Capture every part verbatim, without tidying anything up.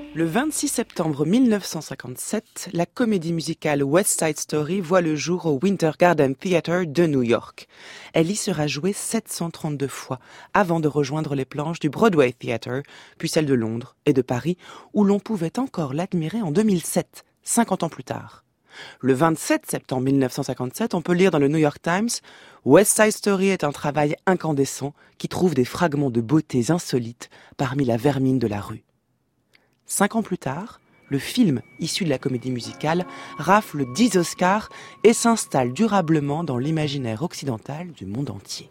Le vingt-six septembre mille neuf cent cinquante-sept, la comédie musicale West Side Story voit le jour au Winter Garden Theatre de New York. Elle y sera jouée sept cent trente-deux fois avant de rejoindre les planches du Broadway Theatre, puis celles de Londres et de Paris, où l'on pouvait encore l'admirer en deux mille sept, cinquante ans plus tard. Le vingt-sept septembre mille neuf cent cinquante-sept, on peut lire dans le New York Times « West Side Story est un travail incandescent qui trouve des fragments de beautés insolites parmi la vermine de la rue ». Cinq ans plus tard, le film, issu de la comédie musicale, rafle dix Oscars et s'installe durablement dans l'imaginaire occidental du monde entier.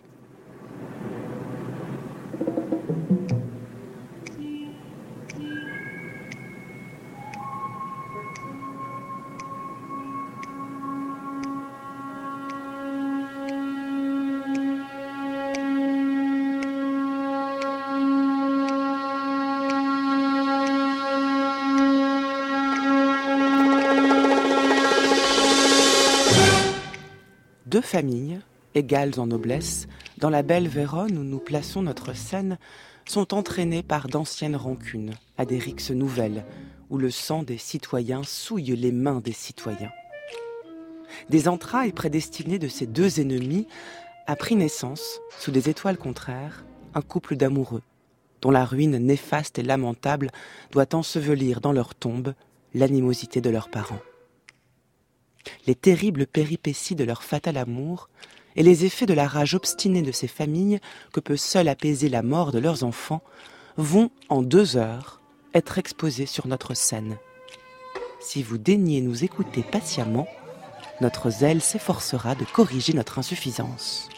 Deux familles, égales en noblesse, dans la belle Vérone où nous plaçons notre scène, sont entraînées par d'anciennes rancunes, à des rixes nouvelles, où le sang des citoyens souille les mains des citoyens. Des entrailles prédestinées de ces deux ennemis a pris naissance, sous des étoiles contraires, un couple d'amoureux, dont la ruine néfaste et lamentable doit ensevelir dans leur tombe l'animosité de leurs parents. Les terribles péripéties de leur fatal amour et les effets de la rage obstinée de ces familles que peut seule apaiser la mort de leurs enfants vont, en deux heures, être exposés sur notre scène. Si vous daignez nous écouter patiemment, notre zèle s'efforcera de corriger notre insuffisance.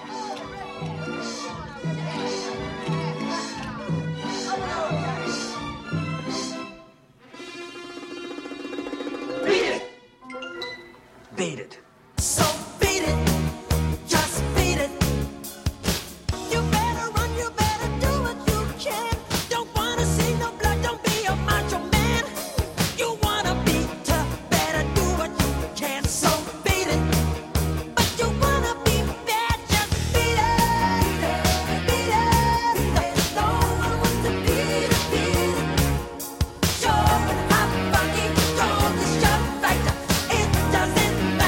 Beat it. So beat it, just beat it. You better run, you better do what you can. Don't wanna see no blood, don't be a macho man. You wanna be tough, better do what you can. So beat it, but you wanna be bad, just beat it. Beat it, no one wants to beat it, beat it. Sure, I'm funky, don't the shove like that. It doesn't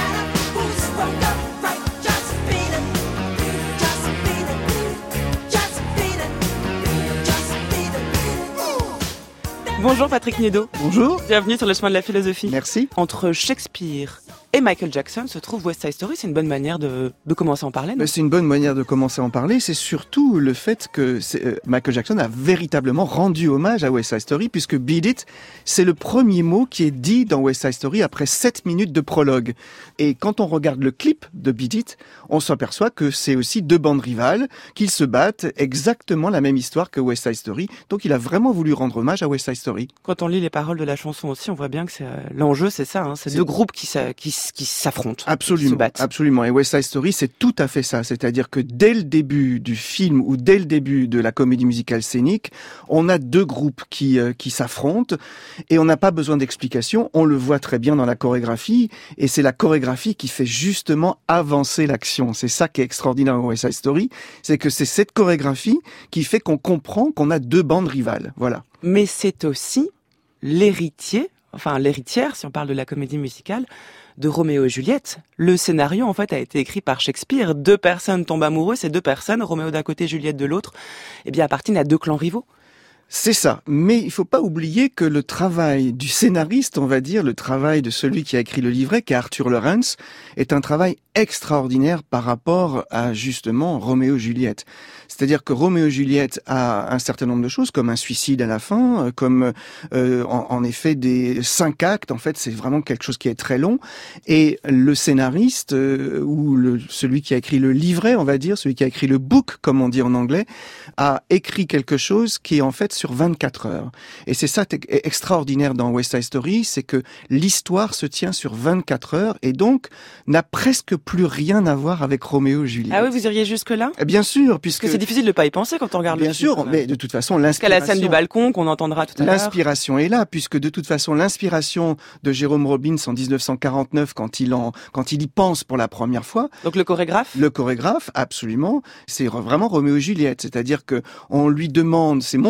Bonjour Patrick Niedo. Bonjour. Bienvenue sur le chemin de la philosophie. Merci. Entre Shakespeare et Michael Jackson se trouve West Side Story. C'est une bonne manière de, de commencer à en parler, non ? C'est une bonne manière de commencer à en parler. C'est surtout le fait que c'est, euh, Michael Jackson a véritablement rendu hommage à West Side Story, puisque Beat It, c'est le premier mot qui est dit dans West Side Story après sept minutes de prologue. Et quand on regarde le clip de Beat It, on s'aperçoit que c'est aussi deux bandes rivales, qu'ils se battent, exactement la même histoire que West Side Story. Donc il a vraiment voulu rendre hommage à West Side Story. Quand on lit les paroles de la chanson aussi, on voit bien que c'est, euh, l'enjeu, c'est ça. Hein, c'est, c'est deux groupes qui, sa, qui, qui s'affrontent, absolument, qui se battent. Absolument. Et West Side Story, c'est tout à fait ça. C'est-à-dire que dès le début du film ou dès le début de la comédie musicale scénique, on a deux groupes qui euh, qui s'affrontent et on n'a pas besoin d'explication. On le voit très bien dans la chorégraphie et c'est la chorégraphie qui fait justement avancer l'action. C'est ça qui est extraordinaire dans West Side Story, c'est que c'est cette chorégraphie qui fait qu'on comprend qu'on a deux bandes rivales. Voilà. Mais c'est aussi l'héritier, enfin l'héritière, si on parle de la comédie musicale, de Roméo et Juliette. Le scénario, en fait, a été écrit par Shakespeare. Deux personnes tombent amoureuses, ces deux personnes, Roméo d'un côté, Juliette de l'autre, eh bien, appartiennent à deux clans rivaux. C'est ça, mais il faut pas oublier que le travail du scénariste, on va dire, le travail de celui qui a écrit le livret, qui est Arthur Laurents, est un travail extraordinaire par rapport à, justement, Roméo et Juliette. C'est-à-dire que Roméo et Juliette a un certain nombre de choses, comme un suicide à la fin, comme euh, en, en effet des cinq actes, en fait, c'est vraiment quelque chose qui est très long, et le scénariste, euh, ou le, celui qui a écrit le livret, on va dire, celui qui a écrit le book, comme on dit en anglais, a écrit quelque chose qui est en fait sur vingt-quatre heures. Et c'est ça t- extraordinaire dans West Side Story, c'est que l'histoire se tient sur vingt-quatre heures et donc n'a presque plus rien à voir avec Roméo et Juliette. Ah oui, vous iriez jusque-là ? Bien sûr, puisque... Parce que c'est difficile de pas y penser quand on regarde bien le film. Bien sûr, mais de toute façon, l'inspiration... Jusqu'à la scène du balcon qu'on entendra tout à l'heure. L'inspiration est là, puisque de toute façon, l'inspiration de Jérôme Robbins en dix-neuf cent quarante-neuf, quand il en, quand il y pense pour la première fois... Donc le chorégraphe ? Le chorégraphe, absolument. C'est vraiment Roméo et Juliette. C'est-à-dire que on lui demande, c'est Montgomery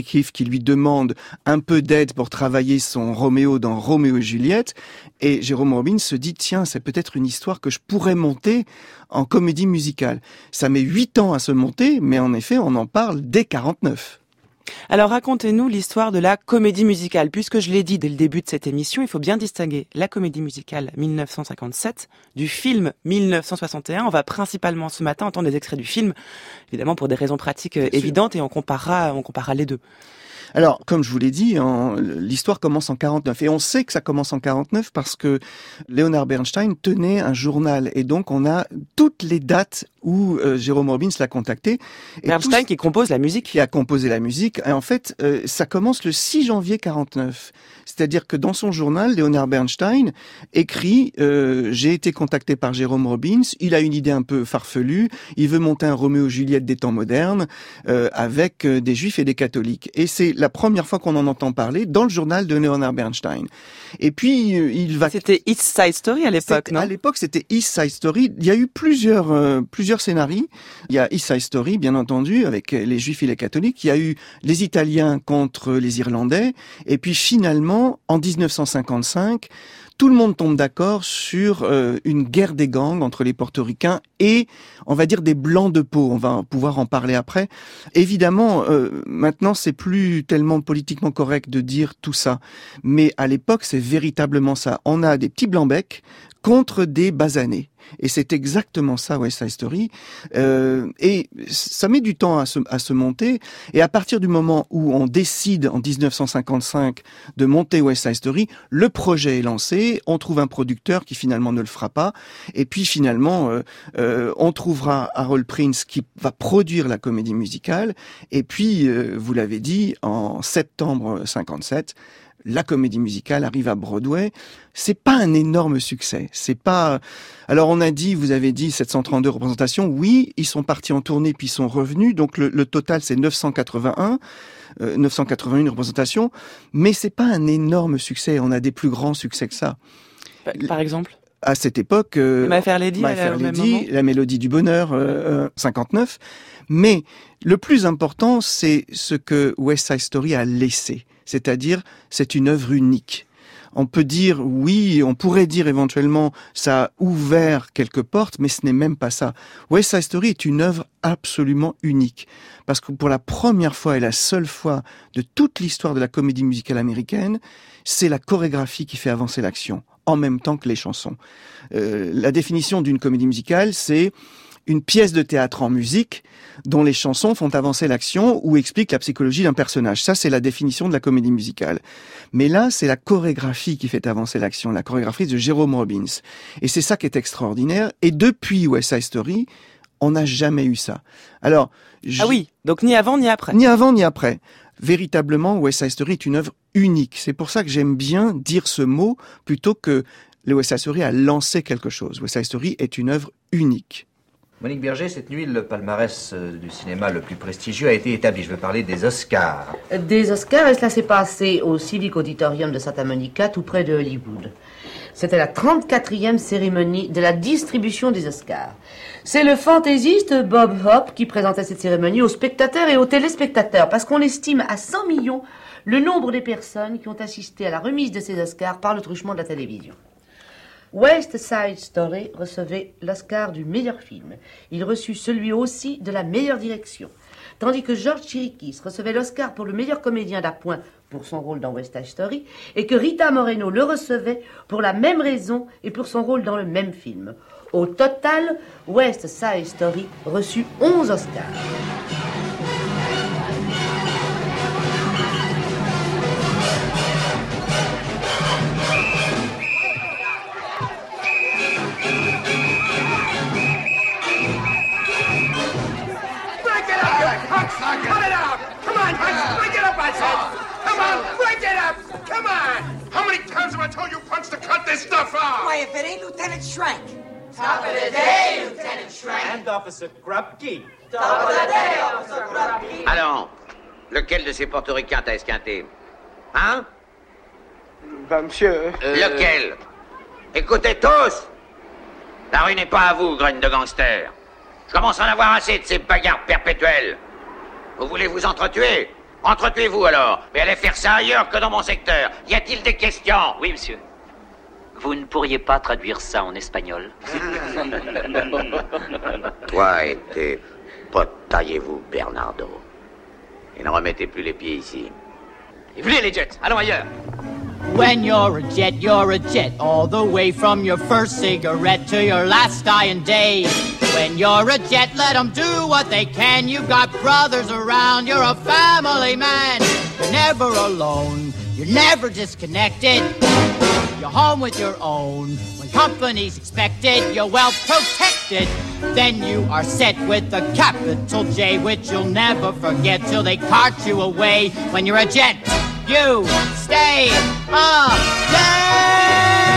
Heath qui lui demande un peu d'aide pour travailler son Roméo dans Roméo et Juliette. Et Jérôme Robbins se dit, tiens, c'est peut-être une histoire que je pourrais monter en comédie musicale. Ça met huit ans à se monter, mais en effet, on en parle dès quarante-neuf. Alors racontez-nous l'histoire de la comédie musicale. Puisque je l'ai dit dès le début de cette émission, il faut bien distinguer la comédie musicale mille neuf cent cinquante-sept du film mille neuf cent soixante et un. On va principalement ce matin entendre des extraits du film, évidemment pour des raisons pratiques bien évidentes, sûr. Et on comparera, on comparera les deux. Alors, comme je vous l'ai dit, en, l'histoire commence en quarante-neuf. Et on sait que ça commence en quarante-neuf parce que Leonard Bernstein tenait un journal. Et donc, on a toutes les dates où euh, Jérôme Robbins l'a contacté. Et Bernstein qui compose la musique. Qui a composé la musique. Et en fait, euh, ça commence le six janvier quarante-neuf. C'est-à-dire que dans son journal, Leonard Bernstein écrit euh, « J'ai été contacté par Jérôme Robbins, il a une idée un peu farfelue, il veut monter un Roméo et Juliette des temps modernes euh, avec euh, des juifs et des catholiques. » Et c'est la première fois qu'on en entend parler dans le journal de Leonard Bernstein. Et puis, euh, il va... C'était East Side Story à l'époque, non ? À l'époque, c'était East Side Story. Il y a eu plusieurs, euh, plusieurs scénarios. Il y a East Side Story, bien entendu, avec les juifs et les catholiques. Il y a eu les Italiens contre les Irlandais. Et puis finalement, en dix-neuf cent cinquante-cinq, tout le monde tombe d'accord sur euh, une guerre des gangs entre les portoricains et, on va dire, des blancs de peau. On va pouvoir en parler après. Évidemment, euh, maintenant, c'est plus tellement politiquement correct de dire tout ça. Mais à l'époque, c'est véritablement ça. On a des petits blancs-becs contre des basanés. Et c'est exactement ça, West Side Story. Euh, et ça met du temps à se, à se monter. Et à partir du moment où on décide, en dix-neuf cent cinquante-cinq, de monter West Side Story, le projet est lancé. On trouve un producteur qui finalement ne le fera pas. Et puis finalement, euh, euh, on trouvera Harold Prince qui va produire la comédie musicale. Et puis, euh, vous l'avez dit, en septembre cinquante-sept, la comédie musicale arrive à Broadway. C'est pas un énorme succès. C'est pas. Alors on a dit, vous avez dit sept cent trente-deux représentations. Oui, ils sont partis en tournée puis ils sont revenus. Donc le, le total c'est neuf cent quatre-vingt-un, euh, neuf cent quatre-vingt-une représentations. Mais c'est pas un énorme succès. On a des plus grands succès que ça. Par exemple. À cette époque, euh, My Fair Lady, My Fair Lady, La Mélodie du Bonheur, euh, cinquante-neuf. Mais le plus important, c'est ce que West Side Story a laissé. C'est-à-dire, c'est une œuvre unique. On peut dire, oui, on pourrait dire éventuellement, ça a ouvert quelques portes, mais ce n'est même pas ça. West Side Story est une œuvre absolument unique. Parce que pour la première fois et la seule fois de toute l'histoire de la comédie musicale américaine, c'est la chorégraphie qui fait avancer l'action, en même temps que les chansons. Euh, la définition d'une comédie musicale, c'est une pièce de théâtre en musique dont les chansons font avancer l'action ou expliquent la psychologie d'un personnage. Ça, c'est la définition de la comédie musicale. Mais là, c'est la chorégraphie qui fait avancer l'action, la chorégraphie de Jérôme Robbins. Et c'est ça qui est extraordinaire. Et depuis West Side Story, on n'a jamais eu ça. Alors, j... Ah oui, donc ni avant ni après. Ni avant ni après. Véritablement, West Side Story est une œuvre unique. C'est pour ça que j'aime bien dire ce mot plutôt que le West Side Story a lancé quelque chose. West Side Story est une œuvre unique. Monique Berger, cette nuit, le palmarès du cinéma le plus prestigieux a été établi. Je veux parler des Oscars. Des Oscars, et cela s'est passé au Civic Auditorium de Santa Monica, tout près de Hollywood. C'était la trente-quatrième cérémonie de la distribution des Oscars. C'est le fantaisiste Bob Hope qui présentait cette cérémonie aux spectateurs et aux téléspectateurs, parce qu'on estime à cent millions le nombre des personnes qui ont assisté à la remise de ces Oscars par le truchement de la télévision. West Side Story recevait l'Oscar du meilleur film. Il reçut celui aussi de la meilleure direction. Tandis que George Chirikis recevait l'Oscar pour le meilleur comédien d'appoint pour son rôle dans West Side Story, et que Rita Moreno le recevait pour la même raison et pour son rôle dans le même film. Au total, West Side Story reçut onze Oscars. Cut it out! Come on, Punch! Break it up, I said! Come on, break it up! Come on! How many times have I told you, Punch, to cut this stuff out? Why, if it ain't Lieutenant Schrank. Top of the day, Lieutenant Schrank. And Officer Krupke. Top of the day, Officer Krupke. Allons, lequel de ces portoricains t'a esquinté? Hein? Ben, monsieur... Euh... Lequel? Écoutez tous! La rue n'est pas à vous, grogne de gangsters. Je commence à en avoir assez de ces bagarres perpétuelles. Vous voulez vous entretuer? Entretuez-vous alors, mais allez faire ça ailleurs que dans mon secteur. Y a-t-il des questions? Oui, monsieur. Vous ne pourriez pas traduire ça en espagnol? Toi et tes potes, taillez-vous, Bernardo. Et ne remettez plus les pieds ici. Et venez les jets, allons ailleurs. When you're a jet, you're a jet, all the way from your first cigarette to your last dying day. When you're a jet, let them do what they can. You got brothers around, you're a family man. You're never alone, you're never disconnected. You're home with your own. When company's expected, you're well protected. Then you are set with a capital J, which you'll never forget till they cart you away. When you're a jet, you stay a jet.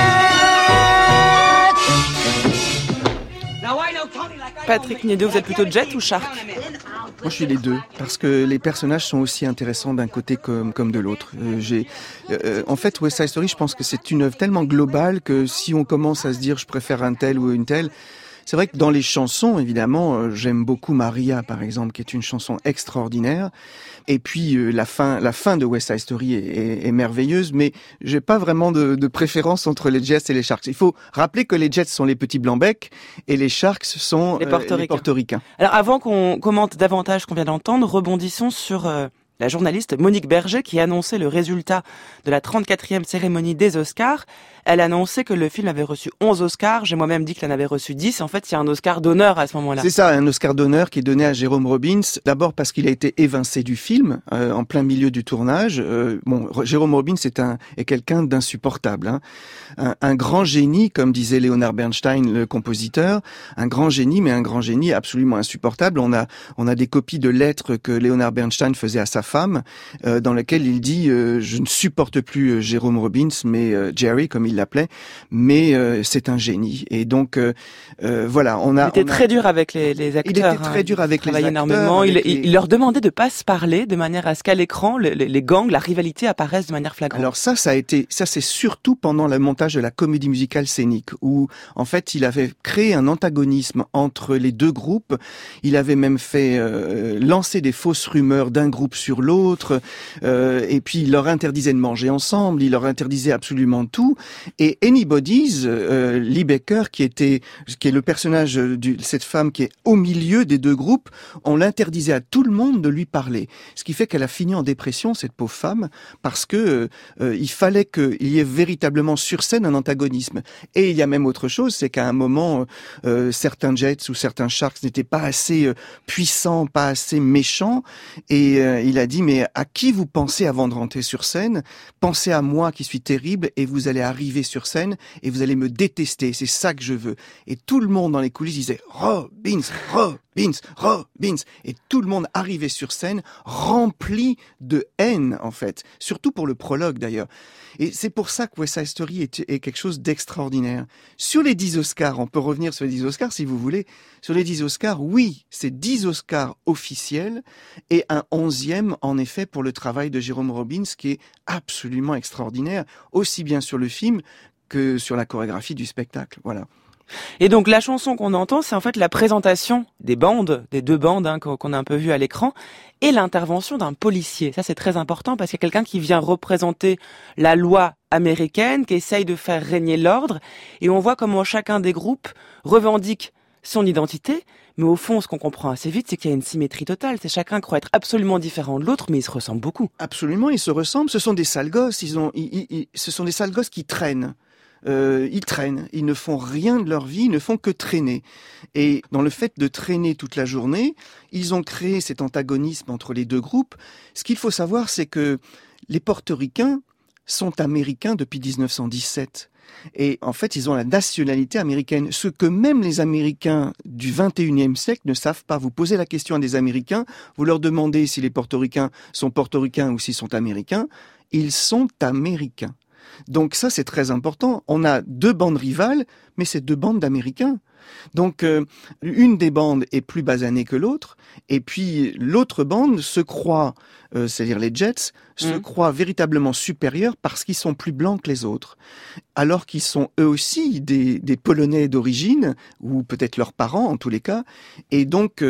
Patrick Niedeau, vous êtes plutôt jet ou shark? Moi, je suis les deux, parce que les personnages sont aussi intéressants d'un côté comme, comme de l'autre. Euh, j'ai, euh, en fait, West Side Story, je pense que c'est une œuvre tellement globale que si on commence à se dire je préfère un tel ou une telle, c'est vrai que dans les chansons, évidemment, euh, j'aime beaucoup Maria, par exemple, qui est une chanson extraordinaire. Et puis euh, la fin, la fin de West Side Story est, est, est merveilleuse, mais j'ai pas vraiment de, de préférence entre les Jets et les Sharks. Il faut rappeler que les Jets sont les petits blancs-becs et les Sharks sont les Portoricains. Euh, les Portoricains. Alors avant qu'on commente davantage ce qu'on vient d'entendre, rebondissons sur euh, la journaliste Monique Berger qui annonçait le résultat de la trente-quatrième cérémonie des Oscars. Elle annonçait que le film avait reçu onze Oscars. J'ai moi-même dit qu'il en avait reçu dix. En fait, il y a un Oscar d'honneur à ce moment-là. C'est ça, un Oscar d'honneur qui est donné à Jérôme Robbins. D'abord parce qu'il a été évincé du film euh, en plein milieu du tournage. Euh, bon, Jérôme Robbins est un est quelqu'un d'insupportable, hein. un, un grand génie, comme disait Leonard Bernstein, le compositeur. Un grand génie, mais un grand génie absolument insupportable. On a on a des copies de lettres que Leonard Bernstein faisait à sa femme, euh, dans lesquelles il dit euh, je ne supporte plus euh, Jérôme Robbins, mais euh, Jerry, comme il l'appelait, mais euh, c'est un génie. Et donc euh, euh, voilà, on a. Il était on a... très dur avec les, les acteurs. Il était très dur hein. avec il les acteurs. Énormément. Avec il, les... il leur demandait de pas se parler de manière à ce qu'à l'écran, les, les gangs, la rivalité apparaissent de manière flagrante. Alors ça, ça a été, ça c'est surtout pendant le montage de la comédie musicale scénique, où en fait il avait créé un antagonisme entre les deux groupes. Il avait même fait euh, lancer des fausses rumeurs d'un groupe sur l'autre, euh, et puis il leur interdisait de manger ensemble, il leur interdisait absolument tout. Et Anybody's, euh, Lee Baker, qui était, qui est le personnage de cette femme qui est au milieu des deux groupes, on l'interdisait à tout le monde de lui parler. Ce qui fait qu'elle a fini en dépression, cette pauvre femme, parce que euh, il fallait qu'il y ait véritablement sur scène un antagonisme. Et il y a même autre chose, c'est qu'à un moment, euh, certains Jets ou certains Sharks n'étaient pas assez euh, puissants, pas assez méchants, et euh, il a dit, mais à qui vous pensez avant de rentrer sur scène? Pensez à moi qui suis terrible, et vous allez arriver sur scène, et vous allez me détester, c'est ça que je veux. Et tout le monde dans les coulisses disait Robbins, Robbins, Robbins, et tout le monde arrivait sur scène rempli de haine en fait, surtout pour le prologue d'ailleurs. Et c'est pour ça que West Side Story est, est quelque chose d'extraordinaire. Sur les dix Oscars, on peut revenir sur les dix Oscars si vous voulez. Sur les dix Oscars, oui, c'est dix Oscars officiels et un onzième en effet pour le travail de Jérôme Robbins qui est absolument extraordinaire, aussi bien sur le film que sur la chorégraphie du spectacle. Voilà. Et donc la chanson qu'on entend, c'est en fait la présentation des bandes, des deux bandes hein, qu'on a un peu vues à l'écran, et l'intervention d'un policier. Ça c'est très important parce qu'il y a quelqu'un qui vient représenter la loi américaine, qui essaye de faire régner l'ordre, et on voit comment chacun des groupes revendique son identité, mais au fond ce qu'on comprend assez vite, c'est qu'il y a une symétrie totale. C'est chacun croit être absolument différent de l'autre, mais ils se ressemblent beaucoup. Absolument, ils se ressemblent. Ce sont des sales gosses. Ils ont, ils, ils, ce sont des sales gosses qui traînent. Euh, ils traînent, ils ne font rien de leur vie, ils ne font que traîner. Et dans le fait de traîner toute la journée, ils ont créé cet antagonisme entre les deux groupes. Ce qu'il faut savoir, c'est que les portoricains sont américains depuis dix-neuf cent dix-sept. Et en fait, ils ont la nationalité américaine, ce que même les Américains du vingt et unième siècle ne savent pas. Vous posez la question à des Américains, vous leur demandez si les portoricains sont portoricains ou s'ils sont américains, ils sont américains. Donc ça, c'est très important. On a deux bandes rivales, mais c'est deux bandes d'Américains. Donc euh, une des bandes est plus basanée que l'autre, et puis l'autre bande se croit, euh, c'est-à-dire les Jets, mmh. se croient véritablement supérieurs parce qu'ils sont plus blancs que les autres, alors qu'ils sont eux aussi des, des Polonais d'origine, ou peut-être leurs parents en tous les cas, et donc euh,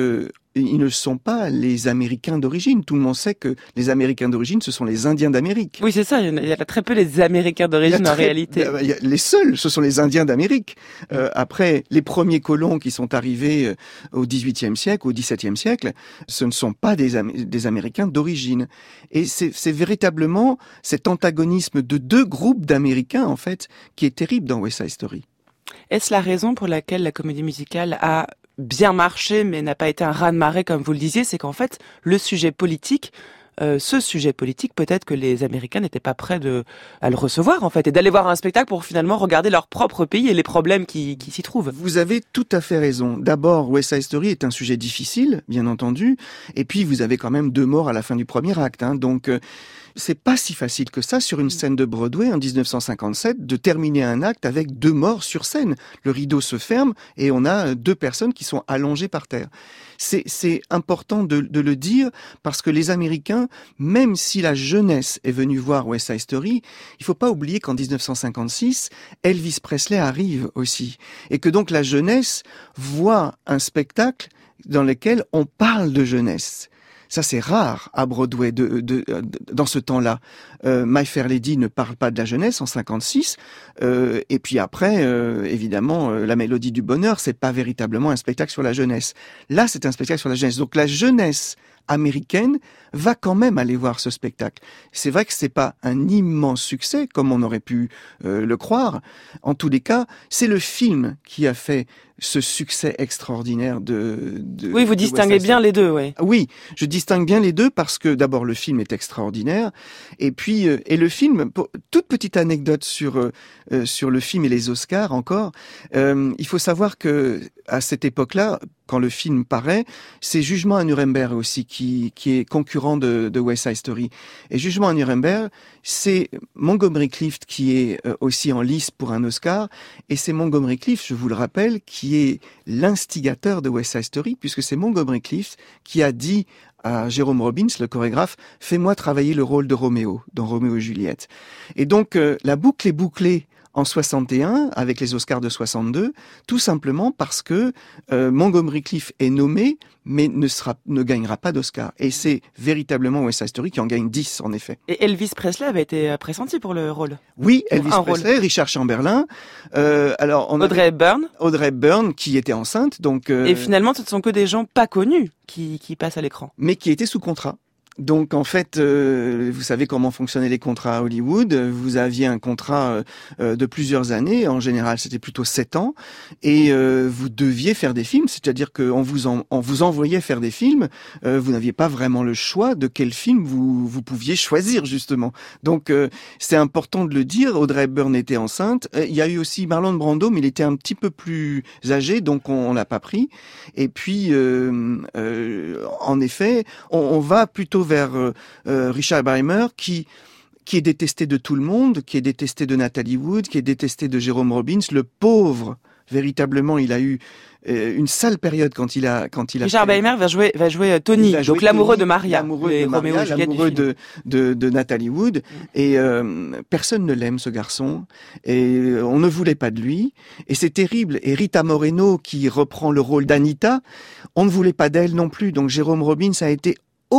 ils ne sont pas les Américains d'origine. Tout le monde sait que les Américains d'origine, ce sont les Indiens d'Amérique. Oui, c'est ça. Il y a très peu les Américains d'origine en réalité. Il y a les seuls, ce sont les Indiens d'Amérique. Euh, après, les premiers colons qui sont arrivés au dix-huitième siècle, au dix-septième siècle, ce ne sont pas des, Am- des Américains d'origine. Et c'est, c'est véritablement cet antagonisme de deux groupes d'Américains, en fait, qui est terrible dans West Side Story. Est-ce la raison pour laquelle la comédie musicale a bien marché, mais n'a pas été un raz-de-marée, comme vous le disiez, c'est qu'en fait, le sujet politique, euh, ce sujet politique, peut-être que les Américains n'étaient pas prêts de, à le recevoir, en fait, et d'aller voir un spectacle pour finalement regarder leur propre pays et les problèmes qui, qui s'y trouvent. Vous avez tout à fait raison. D'abord, West Side Story est un sujet difficile, bien entendu, et puis vous avez quand même deux morts à la fin du premier acte, hein, donc... Euh, c'est pas si facile que ça sur une scène de Broadway en dix-neuf cent cinquante-sept de terminer un acte avec deux morts sur scène. Le rideau se ferme et on a deux personnes qui sont allongées par terre. C'est, c'est important de, de le dire parce que les Américains, même si la jeunesse est venue voir West Side Story, il faut pas oublier qu'en dix-neuf cent cinquante-six, Elvis Presley arrive aussi. Et que donc la jeunesse voit un spectacle dans lequel on parle de jeunesse. Ça, c'est rare à Broadway de, de, de, dans ce temps-là. Euh, My Fair Lady ne parle pas de la jeunesse en cinquante-six. Euh, et puis après, euh, évidemment, euh, La Mélodie du Bonheur, c'est pas véritablement un spectacle sur la jeunesse. Là, c'est un spectacle sur la jeunesse. Donc la jeunesse américaine va quand même aller voir ce spectacle. C'est vrai que c'est pas un immense succès, comme on aurait pu euh, le croire. En tous les cas, c'est le film qui a fait ce succès extraordinaire de... de oui, vous de distinguez bien les deux, oui. Oui, je distingue bien les deux parce que d'abord le film est extraordinaire et puis euh, et le film, pour, toute petite anecdote sur euh, sur le film et les Oscars encore, euh, il faut savoir que à cette époque-là, quand le film paraît, c'est Jugement à Nuremberg aussi qui qui est concurrent de, de West Side Story. Et Jugement à Nuremberg, c'est Montgomery Clift qui est euh, aussi en lice pour un Oscar et c'est Montgomery Clift, je vous le rappelle, qui est l'instigateur de West Side Story puisque c'est Montgomery Clift qui a dit à Jérôme Robbins, le chorégraphe, « Fais-moi travailler le rôle de Roméo dans Roméo et Juliette ». Et donc, euh, la boucle est bouclée en soixante et un, avec les Oscars de soixante-deux, tout simplement parce que euh, Montgomery Clift est nommé, mais ne sera, ne gagnera pas d'Oscar. Et c'est véritablement West Side Story qui en gagne dix, en effet. Et Elvis Presley avait été pressenti pour le rôle. Oui, Elvis un Presley, rôle. Richard Chamberlain, euh, alors on Audrey Hepburn. Audrey Hepburn, qui était enceinte, donc. Euh, Et finalement, ce ne sont que des gens pas connus qui, qui passent à l'écran. Mais qui étaient sous contrat. Donc en fait, euh, vous savez comment fonctionnaient les contrats à Hollywood. Vous aviez un contrat euh, de plusieurs années. En général, c'était plutôt sept ans, et euh, vous deviez faire des films. C'est-à-dire qu'on vous en, on vous envoyait faire des films. Euh, vous n'aviez pas vraiment le choix de quel film vous vous pouviez choisir justement. Donc euh, c'est important de le dire. Audrey Hepburn était enceinte. Euh, il y a eu aussi Marlon Brando, mais il était un petit peu plus âgé, donc on, on l'a pas pris. Et puis euh, euh, en effet, on, on va plutôt vers euh, euh, Richard Beymer qui qui est détesté de tout le monde, qui est détesté de Natalie Wood, qui est détesté de Jérôme Robbins, le pauvre. Véritablement, il a eu euh, une sale période quand il a quand il a. Richard Beymer va jouer va jouer euh, Tony, va jouer donc l'amoureux Tony, de Maria, l'amoureux de Maria, l'amoureux de, de de Natalie Wood, mm. et euh, personne ne l'aime ce garçon, et on ne voulait pas de lui, et c'est terrible. Et Rita Moreno qui reprend le rôle d'Anita, on ne voulait pas d'elle non plus. Donc Jérôme Robbins a été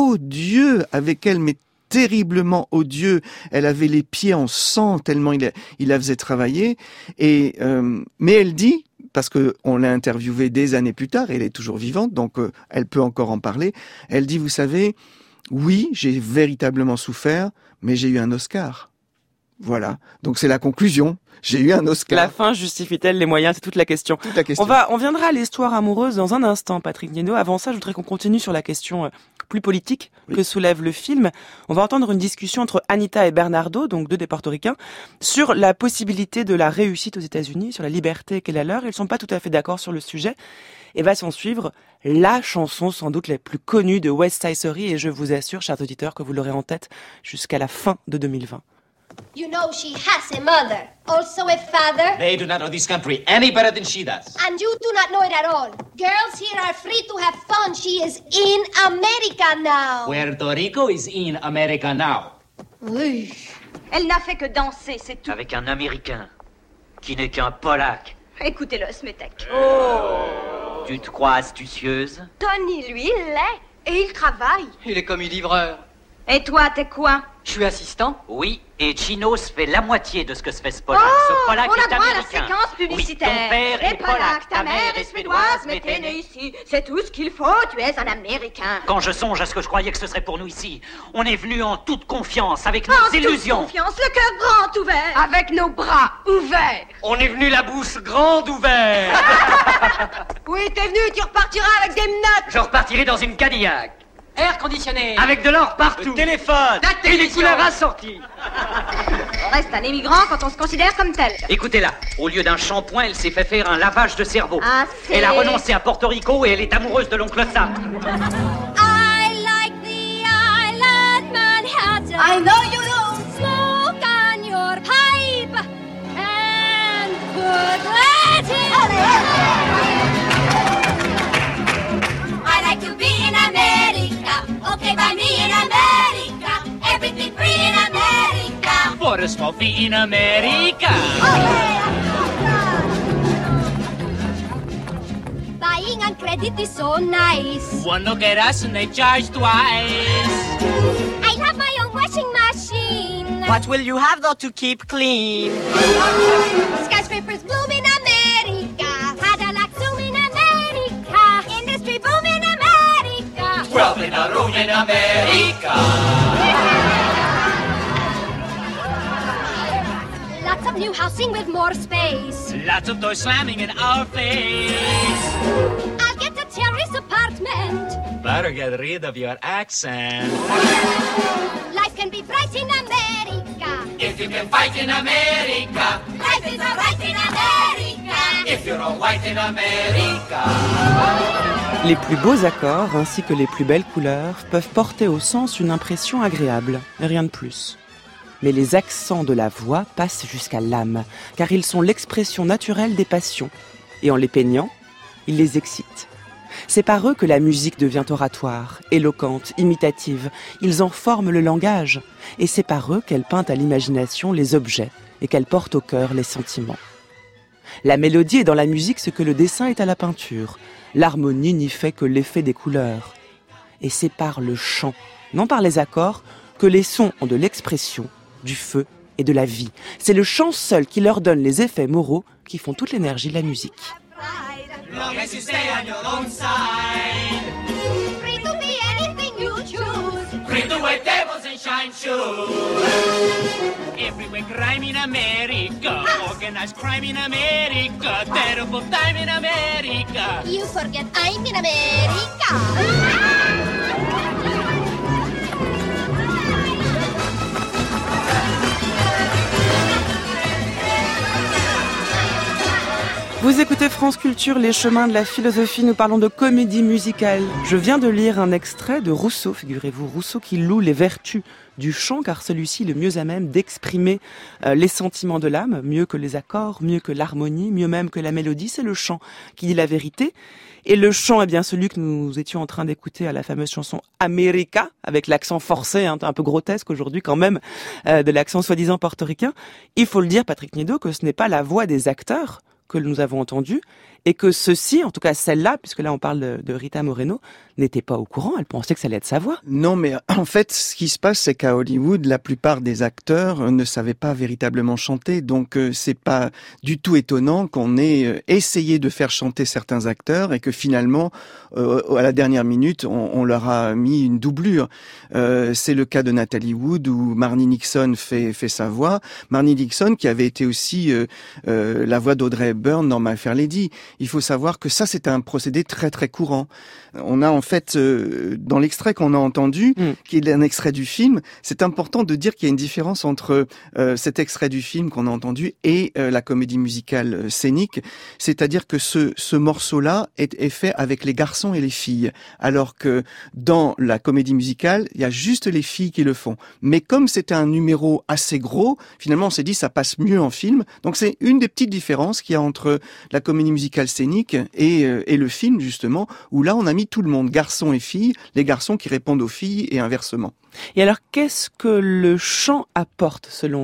odieux avec elle, mais terriblement odieux. Elle avait les pieds en sang tellement il, a, il la faisait travailler. Et euh, mais elle dit, parce que on l'a interviewée des années plus tard, et elle est toujours vivante, donc euh, elle peut encore en parler. Elle dit, vous savez, oui, j'ai véritablement souffert, mais j'ai eu un Oscar. Voilà. Donc c'est la conclusion. J'ai eu un Oscar. La fin justifie-t-elle les moyens? C'est toute la question. Toute la question. On va, on viendra à l'histoire amoureuse dans un instant, Patrick Nieno. Avant ça, je voudrais qu'on continue sur la question euh, plus politique oui. que soulève le film. On va entendre une discussion entre Anita et Bernardo, donc deux des portoricains, sur la possibilité de la réussite aux États-Unis, sur la liberté qu'est la leur. Ils sont pas tout à fait d'accord sur le sujet. Et va s'en suivre la chanson sans doute la plus connue de West Side Story, et je vous assure, chers auditeurs, que vous l'aurez en tête jusqu'à la fin de deux mille vingt. You know she has a mother, also a father. They do not know this country any better than she does. And you do not know it at all. Girls here are free to have fun. She is in America now. Puerto Rico is in America now. Oui. Elle n'a fait que danser, c'est tout. Avec un Américain, qui n'est qu'un Polac. Écoutez-le, Smetek. Oh! Tu te crois astucieuse? Tony, lui, il l'est. Et il travaille. Il est commis livreur. Et toi, t'es quoi? Je suis assistant. Oui, et Chino se fait la moitié de ce que se fait ce Polak. Oh, ce Polak on a est droit à la américain. séquence publicitaire. Oui, ton père Et est Polak, ta mère est suédoise, mais t'es né ici. C'est tout ce qu'il faut, tu es un Américain. Quand je songe à ce que je croyais que ce serait pour nous ici, on est venu en toute confiance, avec En nos toute illusions. confiance, le cœur grand ouvert. Avec nos bras ouverts. On est venu la bouche grande ouverte. Oui, t'es venu, tu repartiras avec des menottes. Je repartirai dans une Cadillac. Air conditionné. Avec de l'or partout. Le téléphone. La télévision. Et des couleurs assorties. On reste un émigrant quand on se considère comme tel. Écoutez-la, au lieu d'un shampoing, elle s'est fait faire un lavage de cerveau. Ah, c'est... Elle a renoncé à Porto Rico et elle est amoureuse de l'oncle Sam. I like the island Manhattan. I know you don't. Smoke on your pipe and good Latin. I like to be in America. Okay, by me in America. Everything free in America. For a small fee in America. Buying on credit is so nice. One look at us and they charge twice. I have my own washing machine. What will you have though to keep clean? Skyscrapers bloom in America. Cadillac zoom in America. Industry boom in America. Twelve in a room in America. Lots of new housing with more space. Lots of doors slamming in our face. I'll get a terrace apartment. Better get rid of your accent. Life can be bright in America. If you can fight in America. Life is alright in America. If you're all white in America. Les plus beaux accords ainsi que les plus belles couleurs peuvent porter au sens une impression agréable, et rien de plus. Mais les accents de la voix passent jusqu'à l'âme, car ils sont l'expression naturelle des passions. Et en les peignant, ils les excitent. C'est par eux que la musique devient oratoire, éloquente, imitative. Ils en forment le langage. Et c'est par eux qu'elle peint à l'imagination les objets et qu'elle porte au cœur les sentiments. La mélodie est dans la musique ce que le dessin est à la peinture. L'harmonie n'y fait que l'effet des couleurs. Et c'est par le chant, non par les accords, que les sons ont de l'expression, du feu et de la vie. C'est le chant seul qui leur donne les effets moraux qui font toute l'énergie de la musique. Long as you stay on your own side. Free to be anything you choose. Free to wear devils and shine shoes. Everywhere crime in America. Organized crime in America. Terrible time in America. You forget I'm in America. Vous écoutez France Culture, les chemins de la philosophie, nous parlons de comédie musicale. Je viens de lire un extrait de Rousseau, figurez-vous, Rousseau qui loue les vertus du chant, car celui-ci est le mieux à même d'exprimer euh, les sentiments de l'âme, mieux que les accords, mieux que l'harmonie, mieux même que la mélodie, c'est le chant qui dit la vérité. Et le chant est bien celui que nous étions en train d'écouter à la fameuse chanson America, avec l'accent forcé, hein, un peu grotesque aujourd'hui quand même, euh, de l'accent soi-disant portoricain. Il faut le dire, Patrick Niedot, que ce n'est pas la voix des acteurs que nous avons entendu, et que ceci, en tout cas celle-là, puisque là on parle de, de Rita Moreno, n'était pas au courant, elle pensait que ça allait être sa voix. Non, mais en fait, ce qui se passe, c'est qu'à Hollywood, la plupart des acteurs ne savaient pas véritablement chanter, donc euh, c'est pas du tout étonnant qu'on ait essayé de faire chanter certains acteurs et que finalement, euh, à la dernière minute, on, on leur a mis une doublure. Euh, c'est le cas de Natalie Wood où Marni Nixon fait, fait sa voix. Marni Nixon qui avait été aussi euh, euh, la voix d'Audrey Hepburn dans My Fair Lady. Il faut savoir que ça, c'est un procédé très très courant. On a en fait, euh, dans l'extrait qu'on a entendu, mm. qui est un extrait du film, c'est important de dire qu'il y a une différence entre euh, cet extrait du film qu'on a entendu et euh, la comédie musicale euh, scénique. C'est-à-dire que ce, ce morceau-là est, est fait avec les garçons et les filles, alors que dans la comédie musicale, il y a juste les filles qui le font. Mais comme c'était un numéro assez gros, finalement on s'est dit ça passe mieux en film. Donc c'est une des petites différences qu'il y a entre la comédie musicale scénique et, euh, et le film justement, où là on a mis tout le monde, garçons et filles, les garçons qui répondent aux filles et inversement. Et alors qu'est-ce que le chant apporte selon vous ?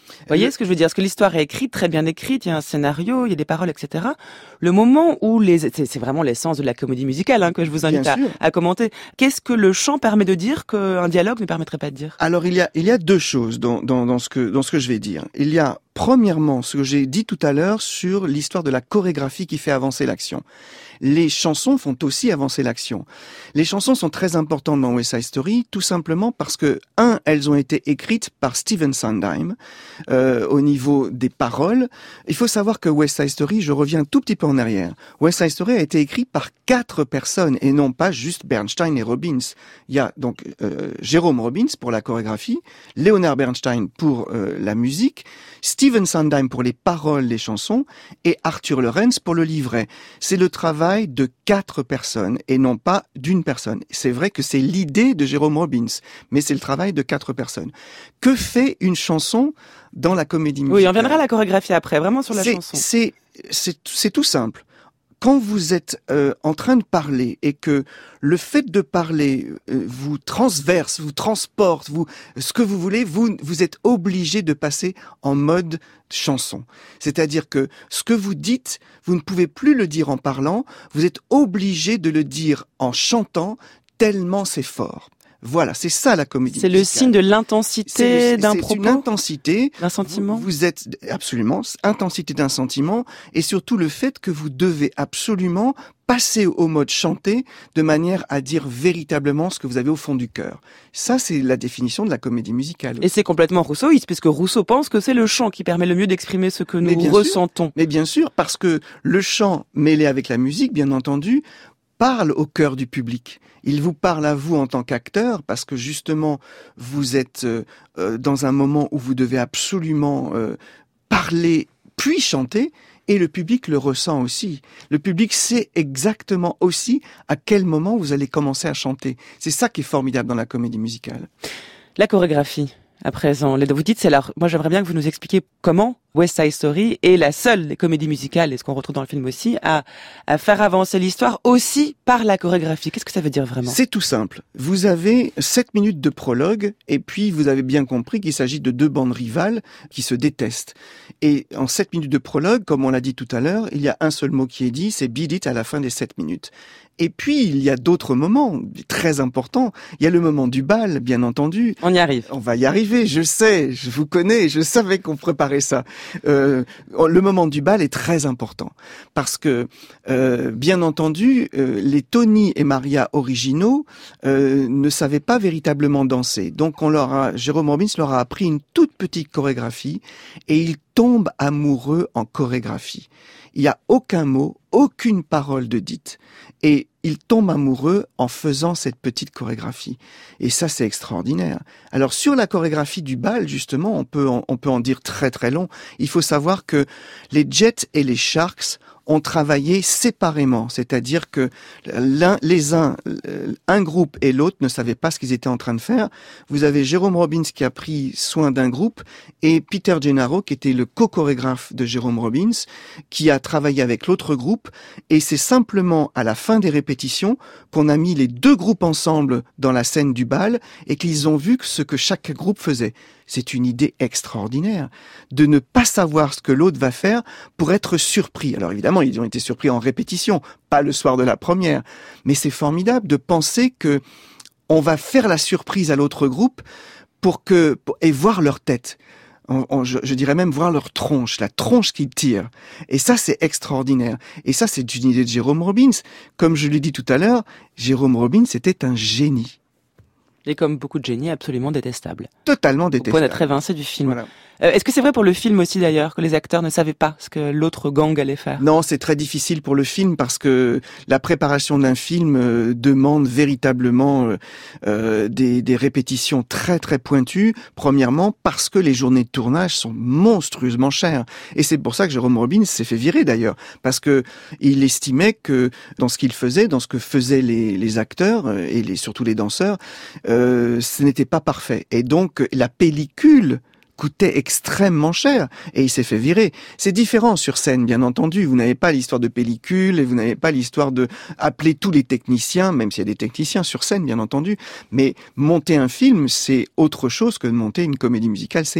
Vous voyez ce que je veux dire? Parce que l'histoire est écrite, très bien écrite, il y a un scénario, il y a des paroles, et cetera. Le moment où les, c'est, c'est vraiment l'essence de la comédie musicale, hein, que je vous invite à, à commenter. Qu'est-ce que le chant permet de dire qu'un dialogue ne permettrait pas de dire? Alors il y a, il y a deux choses dans, dans, dans ce que, dans ce que je vais dire. Il y a, premièrement, ce que j'ai dit tout à l'heure sur l'histoire de la chorégraphie qui fait avancer l'action. Les chansons font aussi avancer l'action. Les chansons sont très importantes dans West Side Story, tout simplement parce que, un, elles ont été écrites par Stephen Sondheim, euh, au niveau des paroles. Il faut savoir que West Side Story, je reviens un tout petit peu en arrière, West Side Story a été écrit par quatre personnes, et non pas juste Bernstein et Robbins. Il y a donc euh, Jérôme Robbins pour la chorégraphie, Leonard Bernstein pour euh, la musique, Stephen Sondheim pour les paroles, les chansons, et Arthur Lawrence pour le livret. C'est le travail de quatre personnes et non pas d'une personne. C'est vrai que c'est l'idée de Jérôme Robbins, mais c'est le travail de quatre personnes. Que fait une chanson dans la comédie musicale? Oui, on viendra à la chorégraphie après, vraiment sur la c'est, chanson. C'est, c'est, c'est tout simple. Quand vous êtes euh, en train de parler et que le fait de parler euh, vous transverse, vous transporte, vous ce que vous voulez, vous vous êtes obligé de passer en mode chanson. C'est-à-dire que ce que vous dites, vous ne pouvez plus le dire en parlant, vous êtes obligé de le dire en chantant tellement c'est fort. Voilà, c'est ça la comédie C'est musicale. le signe de l'intensité c'est, d'un c'est propos. C'est une intensité, d'un sentiment. Vous, vous êtes absolument intensité d'un sentiment, et surtout le fait que vous devez absolument passer au mode chanté de manière à dire véritablement ce que vous avez au fond du cœur. Ça, c'est la définition de la comédie musicale. Et c'est complètement rousseauiste, puisque Rousseau pense que c'est le chant qui permet le mieux d'exprimer ce que nous Mais bien ressentons. Sûr, mais bien sûr, parce que le chant mêlé avec la musique, bien entendu, parle au cœur du public. Il vous parle à vous en tant qu'acteur parce que justement vous êtes euh, dans un moment où vous devez absolument euh, parler puis chanter, et le public le ressent aussi. Le public sait exactement aussi à quel moment vous allez commencer à chanter. C'est ça qui est formidable dans la comédie musicale. La chorégraphie. À présent, vous dites, c'est la... moi j'aimerais bien que vous nous expliquiez comment West Side Story est la seule des comédies musicales, et ce qu'on retrouve dans le film aussi, à, à faire avancer l'histoire aussi par la chorégraphie. Qu'est-ce que ça veut dire vraiment? C'est tout simple. Vous avez sept minutes de prologue, et puis vous avez bien compris qu'il s'agit de deux bandes rivales qui se détestent. Et en sept minutes de prologue, comme on l'a dit tout à l'heure, il y a un seul mot qui est dit, c'est beat it à la fin des sept minutes. Et puis, il y a d'autres moments très importants. Il y a le moment du bal, bien entendu. On y arrive. On va y arriver, je sais, je vous connais, je savais qu'on préparait ça. Euh, le moment du bal est très important. Parce que, euh, bien entendu, euh, les Tony et Maria originaux euh, ne savaient pas véritablement danser. Donc, on leur a, Jérôme Robbins leur a appris une toute petite chorégraphie et ils tombent amoureux en chorégraphie. Il n'y a aucun mot, aucune parole de dite. Et ils tombent amoureux en faisant cette petite chorégraphie. Et ça, c'est extraordinaire. Alors, sur la chorégraphie du bal, justement, on peut en, on peut en dire très très long. Il faut savoir que les Jets et les Sharks ont travaillé séparément, c'est-à-dire que l'un, les uns, un groupe et l'autre ne savaient pas ce qu'ils étaient en train de faire. Vous avez Jérôme Robbins qui a pris soin d'un groupe et Peter Gennaro qui était le co-chorégraphe de Jérôme Robbins qui a travaillé avec l'autre groupe, et c'est simplement à la fin des répétitions qu'on a mis les deux groupes ensemble dans la scène du bal et qu'ils ont vu ce que chaque groupe faisait. C'est une idée extraordinaire de ne pas savoir ce que l'autre va faire pour être surpris. Alors évidemment, ils ont été surpris en répétition, pas le soir de la première, mais c'est formidable de penser que on va faire la surprise à l'autre groupe pour que pour, et voir leur tête. On, on, je, je dirais même voir leur tronche, la tronche qu'ils tirent. Et ça, c'est extraordinaire. Et ça, c'est une idée de Jérôme Robbins. Comme je l'ai dit tout à l'heure, Jérôme Robbins était un génie. Et comme beaucoup de génies, absolument détestable. Totalement détestable. Au point d'être évincé du film. Voilà. Euh, est-ce que c'est vrai pour le film aussi d'ailleurs, que les acteurs ne savaient pas ce que l'autre gang allait faire? Non, c'est très difficile pour le film parce que la préparation d'un film euh, demande véritablement euh, euh, des, des répétitions très très pointues. Premièrement, parce que les journées de tournage sont monstrueusement chères. Et c'est pour ça que Jérôme Robbins s'est fait virer d'ailleurs, parce que il estimait que dans ce qu'il faisait, dans ce que faisaient les, les acteurs et les, surtout les danseurs, euh, ce n'était pas parfait. Et donc la pellicule coûtait extrêmement cher et il s'est fait virer. C'est différent sur scène, bien entendu. Vous n'avez pas l'histoire de pellicule et vous n'avez pas l'histoire de appeler tous les techniciens, même s'il y a des techniciens sur scène, bien entendu. Mais monter un film, c'est autre chose que de monter une comédie musicale scénique.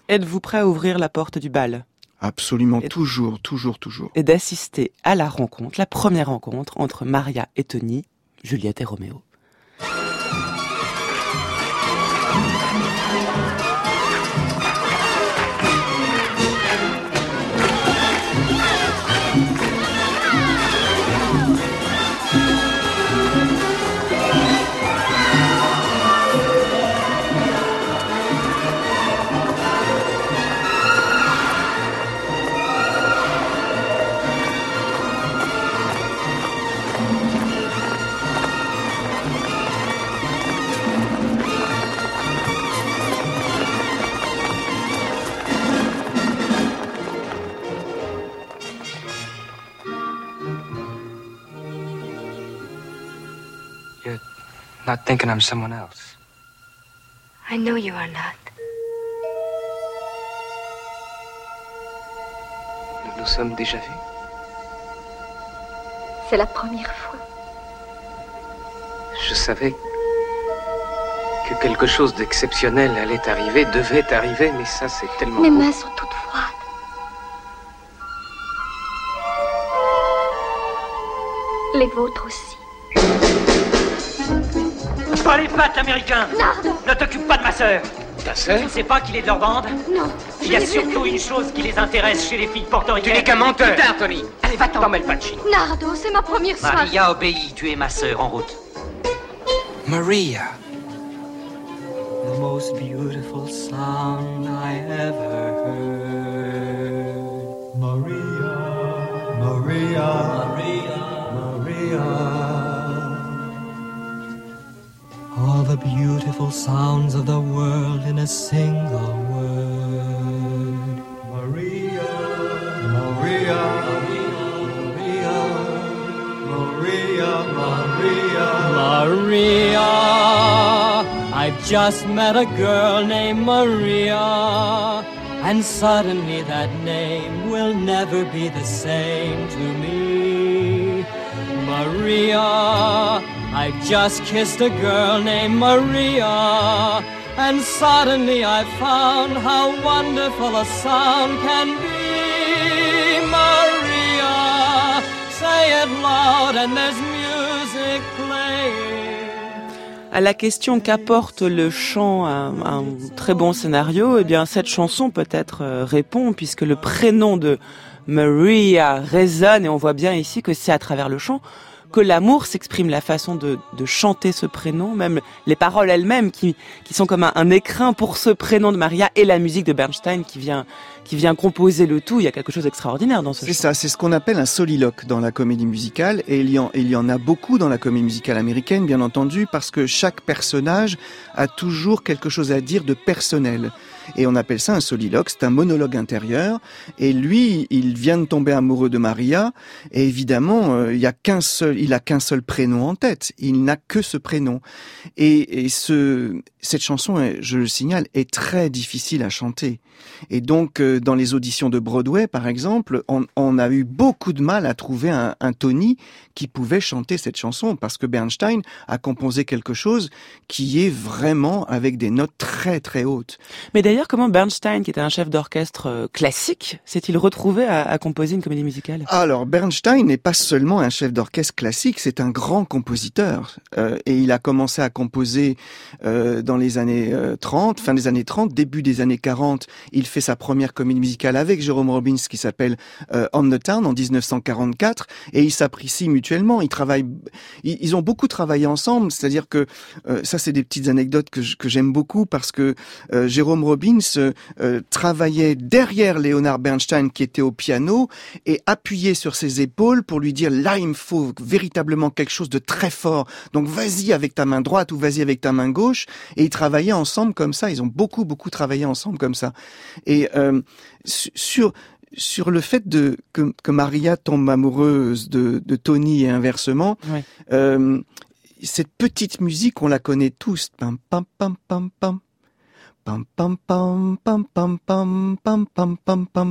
Êtes-vous prêt à ouvrir la porte du bal ? Absolument, et, toujours, toujours, toujours. Et d'assister à la rencontre, la première rencontre entre Maria et Tony, Juliette et Roméo. Not thinking I'm someone else. I know you are not. Nous nous sommes déjà vus. C'est la première fois. Je savais que quelque chose d'exceptionnel allait arriver, devait arriver, mais ça c'est tellement... Mes beau. mains sont toutes froides. Les vôtres aussi. Pas les pattes, l'américain! Nardo! Ne t'occupe pas de ma sœur! Ta sœur? Tu ne sais pas qu'il est de leur bande? Non. Il y a surtout une chose qui les intéresse chez les filles portoricaines. Tu n'es qu'un menteur! Putain, Tony! Allez, va-t'en! T'en mêle pas de Chine. Nardo, c'est ma première soirée. Maria obéit, tu es ma sœur, en route. Maria! The most beautiful sound I ever heard. Maria, Maria, Maria, Maria. All the beautiful sounds of the world in a single word. Maria, Maria, Maria, Maria, Maria, Maria. I've just met a girl named Maria, and suddenly that name will never be the same to me. Maria, I've just kissed a girl named Maria, and suddenly I found how wonderful a sound can be. Maria, say it loud and there's music playing. À la question qu'apporte le chant à un très bon scénario, eh bien cette chanson peut-être répond, puisque le prénom de Maria résonne, et on voit bien ici que c'est à travers le chant que l'amour s'exprime, la façon de, de chanter ce prénom, même les paroles elles-mêmes qui, qui sont comme un, un écrin pour ce prénom de Maria, et la musique de Bernstein qui vient, qui vient composer le tout. Il y a quelque chose d'extraordinaire dans ce chant. C'est ça, c'est ce qu'on appelle un soliloque dans la comédie musicale, et il y en, il y en a beaucoup dans la comédie musicale américaine, bien entendu, parce que chaque personnage a toujours quelque chose à dire de personnel. Et on appelle ça un soliloque, c'est un monologue intérieur. Et lui, il vient de tomber amoureux de Maria. Et évidemment, euh, il y a qu'un seul, il a qu'un seul prénom en tête. Il n'a que ce prénom. Et, et ce, cette chanson, je le signale, est très difficile à chanter. Et donc, euh, dans les auditions de Broadway, par exemple, on, on a eu beaucoup de mal à trouver un, un Tony qui pouvait chanter cette chanson, parce que Bernstein a composé quelque chose qui est vraiment avec des notes très très hautes. Mais d'ailleurs, comment Bernstein, qui était un chef d'orchestre classique, s'est-il retrouvé à, à composer une comédie musicale ? Alors, Bernstein n'est pas seulement un chef d'orchestre classique, c'est un grand compositeur. Euh, et il a commencé à composer euh, dans les années euh, trente, fin des années trente, début des années quarante. Il fait sa première comédie musicale avec Jerome Robbins qui s'appelle euh, On the Town en dix-neuf cent quarante-quatre, et ils s'apprécient mutuellement. Ils travaillent, ils, ils ont beaucoup travaillé ensemble. C'est-à-dire que euh, ça, c'est des petites anecdotes que, que j'aime beaucoup, parce que euh, Jerome Robbins euh, travaillait derrière Leonard Bernstein qui était au piano et appuyait sur ses épaules pour lui dire là il me faut véritablement quelque chose de très fort, donc vas-y avec ta main droite ou vas-y avec ta main gauche. Et ils travaillaient ensemble comme ça, ils ont beaucoup beaucoup travaillé ensemble comme ça. Et euh, sur sur le fait de que, que Maria tombe amoureuse de, de Tony et inversement, ouais. euh, cette petite musique on la connaît tous, pam pam pam pam pam. Pam pam pam pam pam pam pam pam pam pam pam.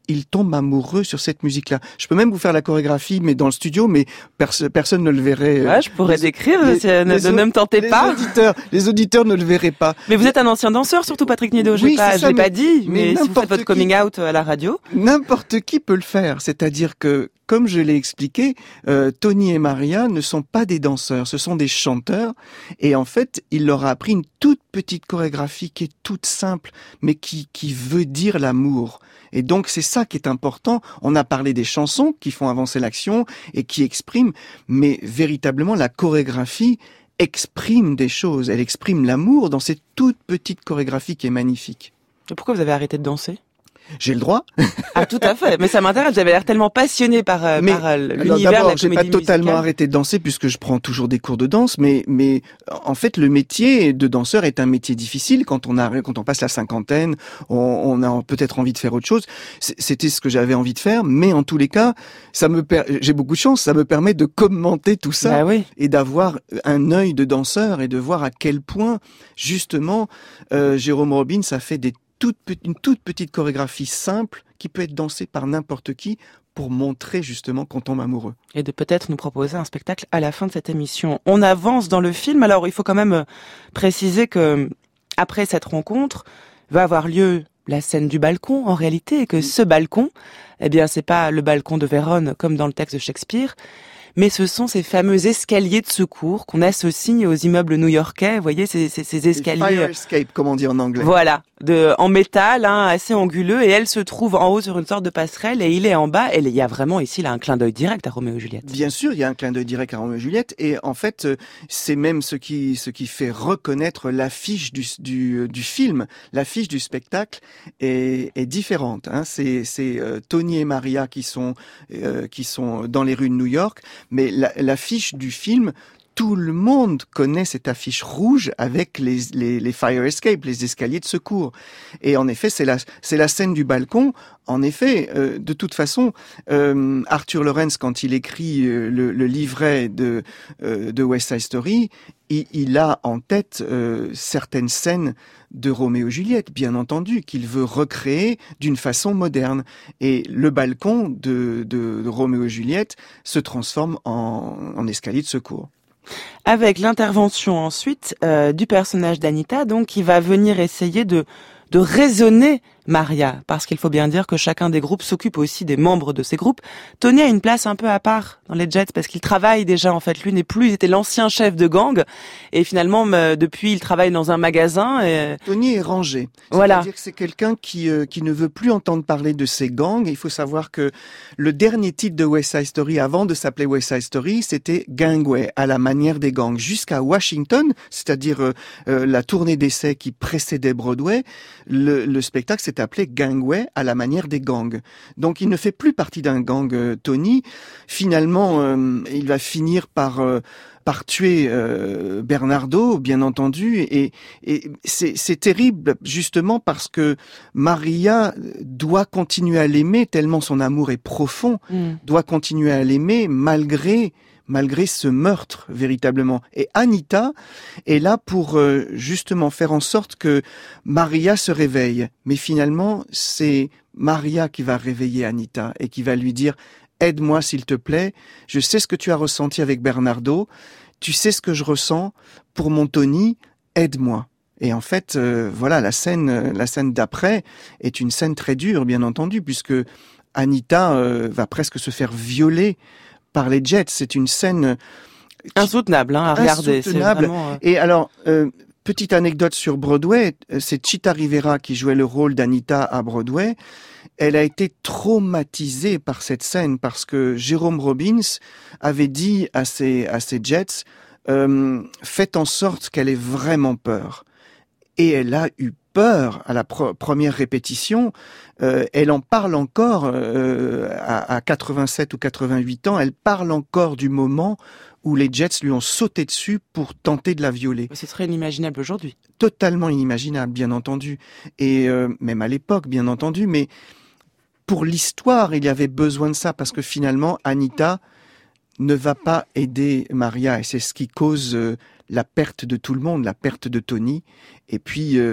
il tombe amoureux sur cette musique-là. Je peux même vous faire la chorégraphie, mais dans le studio, mais pers- personne ne le verrait. Ouais, je pourrais les, décrire, les, ne, les, ne me tentez les pas. Auditeurs, les auditeurs ne le verraient pas. Mais vous êtes un ancien danseur, surtout Patrick Nido. Oui, J'ai pas, c'est je ça, l'ai mais, pas dit, mais, mais si vous faites votre coming qui, out à la radio. N'importe qui peut le faire. C'est-à-dire que, comme je l'ai expliqué, euh, Tony et Maria ne sont pas des danseurs, ce sont des chanteurs. Et en fait, il leur a appris une toute petite chorégraphie qui est toute simple, mais qui, qui veut dire l'amour. Et donc, c'est ça qui est important. On a parlé des chansons qui font avancer l'action et qui expriment, mais véritablement, la chorégraphie exprime des choses. Elle exprime l'amour dans cette toute petite chorégraphie qui est magnifique. Et pourquoi vous avez arrêté de danser ? J'ai le droit. Ah, tout à fait. Mais ça m'intéresse. J'avais l'air tellement passionné par, euh, mais, par euh, l'univers alors, de la d'abord, comédie j'ai pas totalement musicale. arrêté de danser puisque je prends toujours des cours de danse, mais, mais en fait, le métier de danseur est un métier difficile quand on a, quand on passe la cinquantaine, on, on a peut-être envie de faire autre chose. C'était ce que j'avais envie de faire, mais en tous les cas, ça me per... j'ai beaucoup de chance, ça me permet de commenter tout ça bah oui. et d'avoir un œil de danseur et de voir à quel point, justement, euh, Jérôme Robbins a fait des toute, une toute petite chorégraphie simple qui peut être dansée par n'importe qui pour montrer justement qu'on tombe amoureux. Et de peut-être nous proposer un spectacle à la fin de cette émission. On avance dans le film, alors il faut quand même préciser que après cette rencontre va avoir lieu la scène du balcon en réalité, et que ce balcon, eh bien c'est pas le balcon de Vérone comme dans le texte de Shakespeare, mais ce sont ces fameux escaliers de secours qu'on associe aux immeubles new-yorkais. Vous voyez, ces, ces, ces escaliers... Fire escape, comme on dit en anglais. Voilà, de, en métal, hein, assez anguleux, et elle se trouve en haut sur une sorte de passerelle, et il est en bas, et il y a vraiment ici là un clin d'œil direct à Roméo et Juliette. Bien sûr, il y a un clin d'œil direct à Roméo et Juliette, et en fait, c'est même ce qui, ce qui fait reconnaître l'affiche du, du, du film. L'affiche du spectacle est, est différente. Hein. C'est, c'est euh, Tony et Maria qui sont, euh, qui sont dans les rues de New York, mais la, l'affiche du film, tout le monde connaît cette affiche rouge avec les, les, les fire escape, les escaliers de secours. Et en effet, c'est la, c'est la scène du balcon. En effet, euh, de toute façon, euh, Arthur Laurents, quand il écrit euh, le, le livret de, euh, de West Side Story, il, il a en tête euh, certaines scènes de Roméo et Juliette, bien entendu, qu'il veut recréer d'une façon moderne. Et le balcon de, de, de Roméo et Juliette se transforme en, en escalier de secours. Avec l'intervention ensuite euh, du personnage d'Anita, donc qui va venir essayer de de raisonner Maria, parce qu'il faut bien dire que chacun des groupes s'occupe aussi des membres de ces groupes. Tony a une place un peu à part dans les Jets parce qu'il travaille déjà, en fait, lui n'est plus, il était l'ancien chef de gang, et finalement, euh, depuis, il travaille dans un magasin. Et... Tony est rangé. Voilà. C'est-à-dire que c'est quelqu'un qui euh, qui ne veut plus entendre parler de ces gangs. Il faut savoir que le dernier titre de West Side Story, avant de s'appeler West Side Story, c'était Gangway, à la manière des gangs. Jusqu'à Washington, c'est-à-dire euh, euh, la tournée d'essai qui précédait Broadway, le, le spectacle s'est appelé Gangway à la manière des gangs. Donc il ne fait plus partie d'un gang, euh, Tony. Finalement, euh, il va finir par euh, par tuer euh, Bernardo, bien entendu, et, et c'est, c'est terrible justement parce que Maria doit continuer à l'aimer tellement son amour est profond, mm. doit continuer à l'aimer malgré malgré ce meurtre, véritablement. Et Anita est là pour euh, justement faire en sorte que Maria se réveille. Mais finalement, c'est Maria qui va réveiller Anita et qui va lui dire « Aide-moi, s'il te plaît. Je sais ce que tu as ressenti avec Bernardo. Tu sais ce que je ressens pour mon Tony. Aide-moi. » Et en fait, euh, voilà, la scène, la scène d'après est une scène très dure, bien entendu, puisque Anita euh, va presque se faire violer par les Jets. C'est une scène insoutenable hein, à regarder. Insoutenable. C'est vraiment, euh... Et alors, euh, petite anecdote sur Broadway, c'est Chita Rivera qui jouait le rôle d'Anita à Broadway. Elle a été traumatisée par cette scène parce que Jérôme Robbins avait dit à ses, à ses Jets euh, « Faites en sorte qu'elle ait vraiment peur ». Et elle a eu peur à la pro- première répétition. Euh, elle en parle encore euh, à, à quatre-vingt-sept ou quatre-vingt-huit ans. Elle parle encore du moment où les Jets lui ont sauté dessus pour tenter de la violer. Ce serait inimaginable aujourd'hui. Totalement inimaginable, bien entendu. Et euh, même à l'époque, bien entendu. Mais pour l'histoire, il y avait besoin de ça parce que finalement, Anita ne va pas aider Maria. Et c'est ce qui cause euh, la perte de tout le monde, la perte de Tony. Et puis... Euh,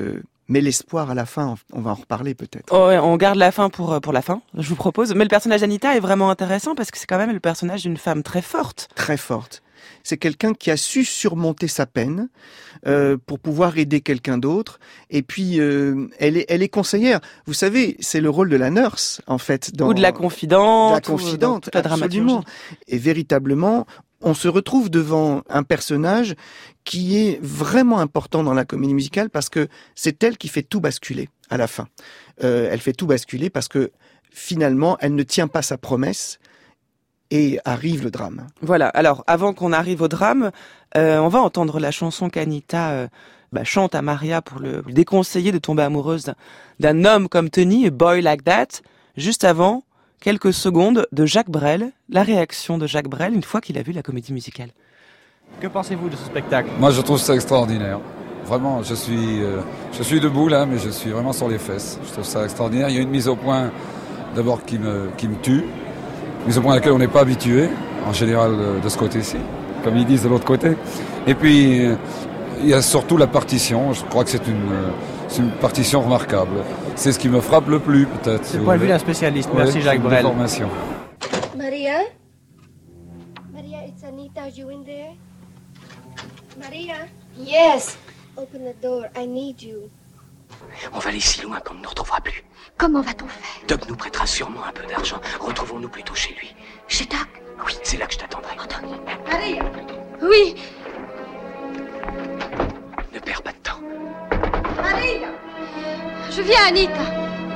Mais l'espoir à la fin, on va en reparler peut-être. Oh ouais, on garde la fin pour, pour la fin, je vous propose. Mais le personnage d'Anita est vraiment intéressant parce que c'est quand même le personnage d'une femme très forte. Très forte. C'est quelqu'un qui a su surmonter sa peine euh, pour pouvoir aider quelqu'un d'autre. Et puis, euh, elle est, elle est conseillère. Vous savez, c'est le rôle de la nurse, en fait. Dans, ou de la confidente. De la confidente, toute la dramaturgie. Et véritablement, on se retrouve devant un personnage qui est vraiment important dans la comédie musicale parce que c'est elle qui fait tout basculer à la fin. Euh, elle fait tout basculer parce que finalement, elle ne tient pas sa promesse. Et arrive le drame. Voilà, alors avant qu'on arrive au drame, euh, on va entendre la chanson qu'Anita euh, bah, chante à Maria pour le lui déconseiller de tomber amoureuse d'un, d'un homme comme Tony, a boy like that. Juste avant, quelques secondes de Jacques Brel, la réaction de Jacques Brel une fois qu'il a vu la comédie musicale. Que pensez-vous de ce spectacle ? Moi je trouve ça extraordinaire. Vraiment, je suis, euh, je suis debout là, mais je suis vraiment sur les fesses. Je trouve ça extraordinaire. Il y a une mise au point d'abord qui me, qui me tue. Mise au point à laquelle on n'est pas habitué, en général de ce côté-ci, comme ils disent de l'autre côté. Et puis, il y a surtout la partition. Je crois que c'est une, c'est une partition remarquable. C'est ce qui me frappe le plus, peut-être. C'est le point de vue d'un spécialiste. Merci, ouais, Jacques Brel. Formation. Maria? Maria, it's Anita. Are you in there? Maria? Yes. Open the door. I need you. On va aller si loin qu'on ne nous retrouvera plus. Comment va-t-on faire? Doc nous prêtera sûrement un peu d'argent. Retrouvons-nous plutôt chez lui. Chez Doc? Oui, c'est là que je t'attendrai. Oh, Doc. Maria! Oui. Ne perds pas de temps. Maria! Je viens, Anita.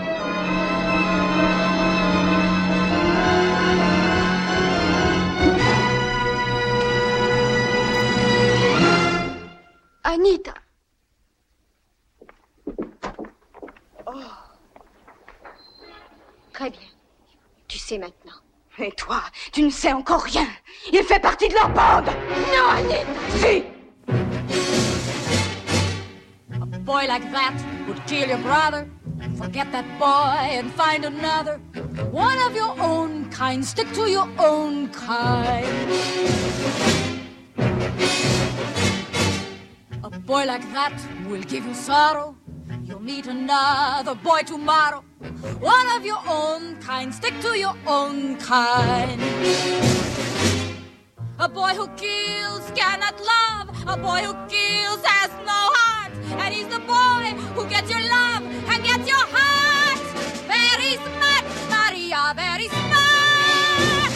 Anita. Oh. Très bien. Tu sais maintenant. Et toi, tu ne sais encore rien. Il fait partie de leur bande. Non, Anita. Si. A boy like that would kill your brother. Forget that boy and find another. One of your own kind. Stick to your own kind. A boy like that will give you sorrow. You'll meet another boy tomorrow. One of your own kind. Stick to your own kind. A boy who kills cannot love. A boy who kills has no heart. And he's the boy who gets your love and gets your heart. Very smart, Maria, very smart.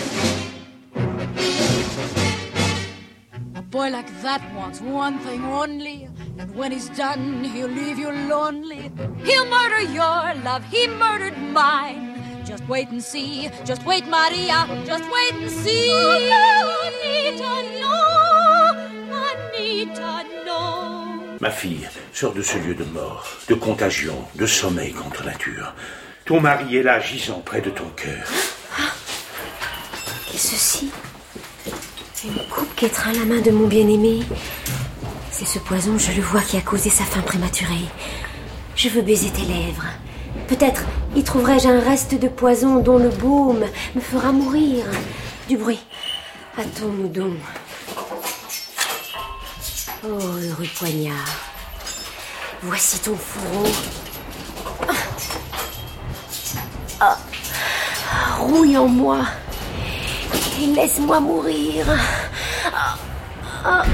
A boy like that wants one thing only. And when he's done, he'll leave you lonely. He'll murder your love, he murdered mine. Just wait and see, just wait, Maria, just wait and see. Oh, no, Anita, no, Anita, no. Ma fille, sors de ce lieu de mort, de contagion, de sommeil contre nature. Ton mari est là, gisant près de ton cœur. Ah, qu'est-ce ceci? Une coupe qu'étreint la main de mon bien-aimé. C'est ce poison, je le vois, qui a causé sa fin prématurée. Je veux baiser tes lèvres. Peut-être y trouverai-je un reste de poison dont le baume me fera mourir. Du bruit. Hâtons-nous donc. Oh, heureux poignard. Voici ton fourreau. Ah. Ah. Rouille en moi. Et laisse-moi mourir. Ah. Ah.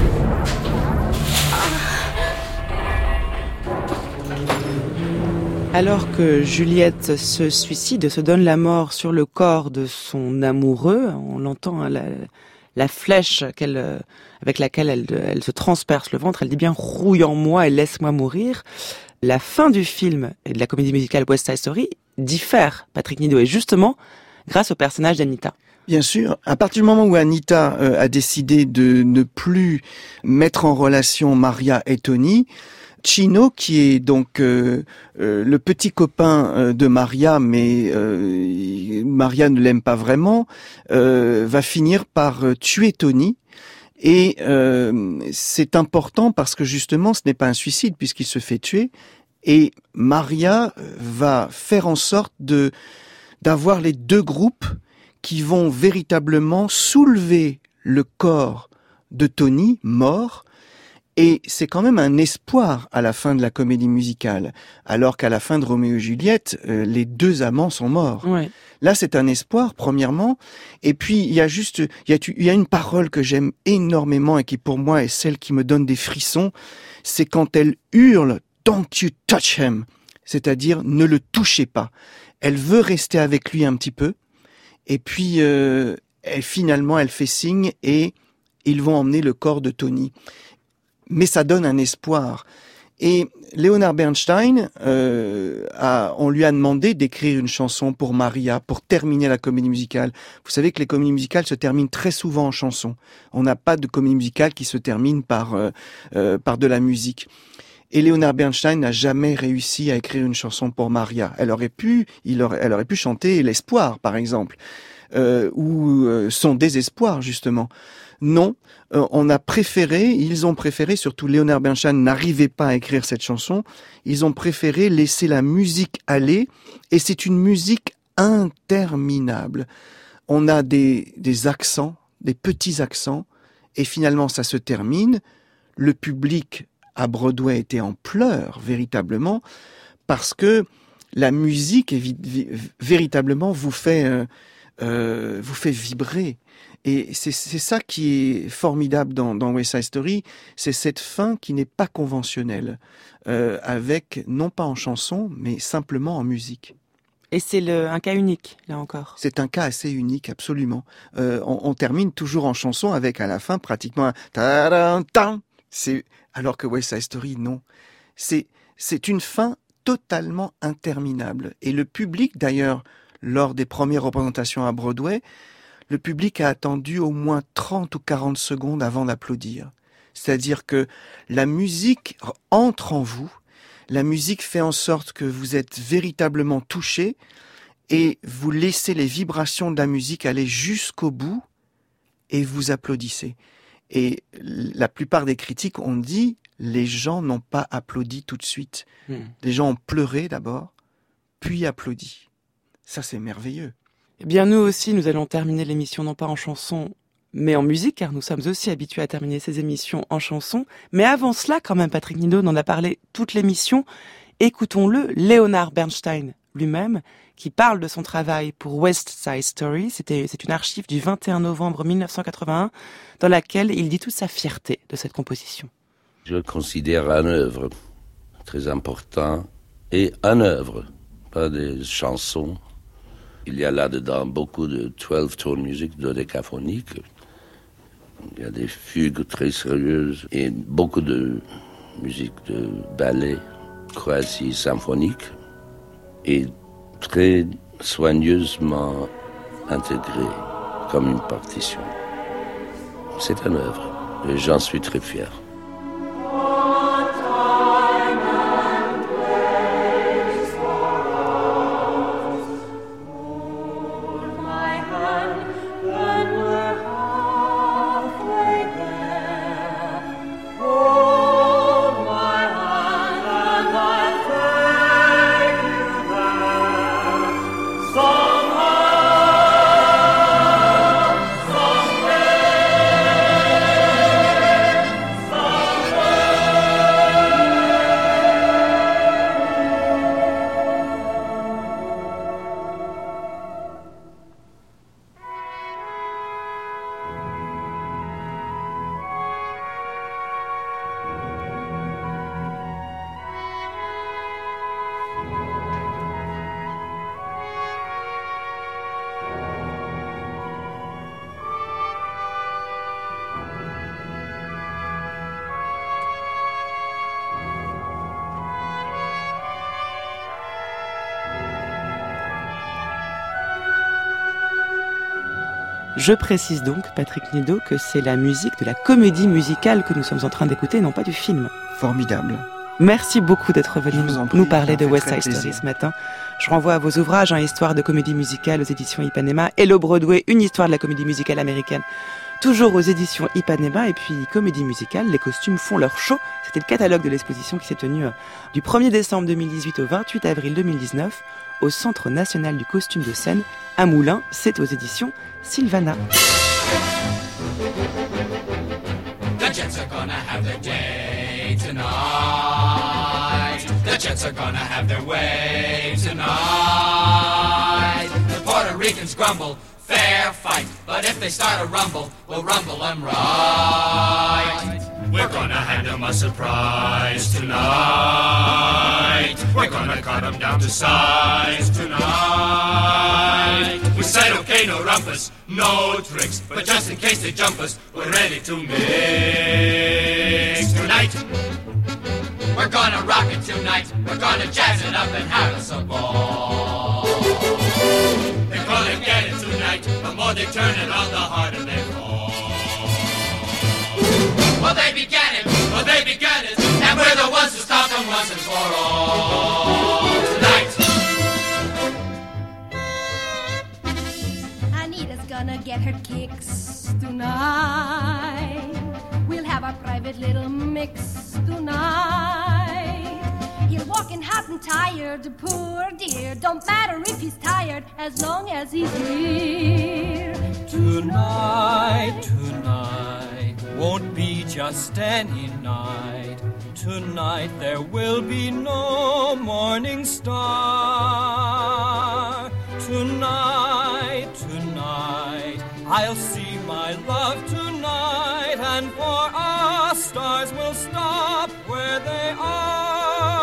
Alors que Juliette se suicide, se donne la mort sur le corps de son amoureux, on l'entend, hein, la, la flèche qu'elle, avec laquelle elle, elle se transperce le ventre, elle dit bien « rouille en moi et laisse-moi mourir ». La fin du film et de la comédie musicale West Side Story diffère, Patrick Nido, et justement grâce au personnage d'Anita. Bien sûr, à partir du moment où Anita euh, a décidé de ne plus mettre en relation Maria et Tony, Chino, qui est donc euh, euh, le petit copain euh, de Maria, mais euh, Maria ne l'aime pas vraiment, euh, va finir par euh, tuer Tony. Et euh, c'est important parce que justement, ce n'est pas un suicide puisqu'il se fait tuer. Et Maria va faire en sorte de d'avoir les deux groupes qui vont véritablement soulever le corps de Tony, mort, Et c'est quand même un espoir à la fin de la comédie musicale, alors qu'à la fin de Roméo et Juliette, euh, les deux amants sont morts. Ouais. Là, c'est un espoir, premièrement. Et puis, il y a juste, il y a, il y a une parole que j'aime énormément et qui, pour moi, est celle qui me donne des frissons. C'est quand elle hurle « Don't you touch him », c'est-à-dire « Ne le touchez pas ». Elle veut rester avec lui un petit peu. Et puis, euh, elle, finalement, elle fait signe et ils vont emmener le corps de Tony. Mais ça donne un espoir. Et Leonard Bernstein, euh, a, on lui a demandé d'écrire une chanson pour Maria, pour terminer la comédie musicale. Vous savez que les comédies musicales se terminent très souvent en chanson. On n'a pas de comédie musicale qui se termine par, euh, euh, par de la musique. Et Leonard Bernstein n'a jamais réussi à écrire une chanson pour Maria. Elle aurait pu, il aurait, elle aurait pu chanter L'Espoir, par exemple, euh, ou euh, Son désespoir, justement. Non, euh, on a préféré, ils ont préféré, surtout Leonard Bernstein n'arrivait pas à écrire cette chanson, ils ont préféré laisser la musique aller, et c'est une musique interminable. On a des, des accents, des petits accents, et finalement ça se termine. Le public à Broadway était en pleurs, véritablement, parce que la musique est, véritablement vous fait, euh, euh, vous fait vibrer. Et c'est, c'est ça qui est formidable dans, dans West Side Story, c'est cette fin qui n'est pas conventionnelle, euh, avec, non pas en chanson, mais simplement en musique. Et c'est le, un cas unique, là encore. C'est un cas assez unique, absolument. Euh, on, on termine toujours en chanson avec, à la fin, pratiquement un ta-da-da-da. C'est, alors que West Side Story, non. C'est, c'est une fin totalement interminable. Et le public, d'ailleurs, lors des premières représentations à Broadway, le public a attendu au moins trente ou quarante secondes avant d'applaudir. C'est-à-dire que la musique entre en vous, la musique fait en sorte que vous êtes véritablement touché et vous laissez les vibrations de la musique aller jusqu'au bout et vous applaudissez. Et la plupart des critiques ont dit, les gens n'ont pas applaudi tout de suite. Mmh. Les gens ont pleuré d'abord, puis applaudi. Ça, c'est merveilleux. Eh bien, nous aussi, nous allons terminer l'émission non pas en chanson, mais en musique, car nous sommes aussi habitués à terminer ces émissions en chanson. Mais avant cela, quand même, Patrick Nadeau en a parlé toute l'émission. Écoutons-le, Leonard Bernstein lui-même, qui parle de son travail pour West Side Story. C'était, c'est une archive du vingt et un novembre mille neuf cent quatre-vingt-un, dans laquelle il dit toute sa fierté de cette composition. Je considère un œuvre très important, et un œuvre, pas des chansons. Il y a là-dedans beaucoup de twelve-tone music, dodécaphonique. Il y a des fugues très sérieuses et beaucoup de musique de ballet quasi symphonique et très soigneusement intégrée comme une partition. C'est une œuvre et j'en suis très fier. Je précise donc, Patrick Nadeau, que c'est la musique de la comédie musicale que nous sommes en train d'écouter, non pas du film. Formidable. Merci beaucoup d'être venu nous, nous parler de West Side Story ce matin. Je renvoie à vos ouvrages, hein, Histoire de comédie musicale aux éditions Ipanema, Hello Broadway, une histoire de la comédie musicale américaine, toujours aux éditions Ipanema, et puis comédie musicale, les costumes font leur show. C'était le catalogue de l'exposition qui s'est tenue euh, du premier décembre deux mille dix-huit au vingt-huit avril deux mille dix-neuf au Centre national du costume de scène à Moulins. C'est aux éditions Sylvana. The Jets are gonna have their day. way tonight. The Jets are gonna have their way tonight. The Puerto Ricans grumble, fair fight. But if they start a rumble, we'll rumble them right. We're gonna hand them a surprise tonight. We're gonna cut them down to size tonight. We said okay, no rumpus, no tricks, but just in case they jump us, we're ready to mix tonight. We're gonna rock it tonight. We're gonna jazz it up and have us a ball. They're gonna get it tonight. The more they turn it on, the harder they fall. Well, they began it, well, they began it, and we're the ones who stop them once and for all tonight. Anita's gonna get her kicks tonight. We'll have a private little mix tonight. He'll walk in hot and tired, poor dear. Don't matter if he's tired, as long as he's here. Tonight, tonight won't be just any night. Tonight there will be no morning star. Tonight, tonight I'll see my love tonight, and for us stars will stop where they are.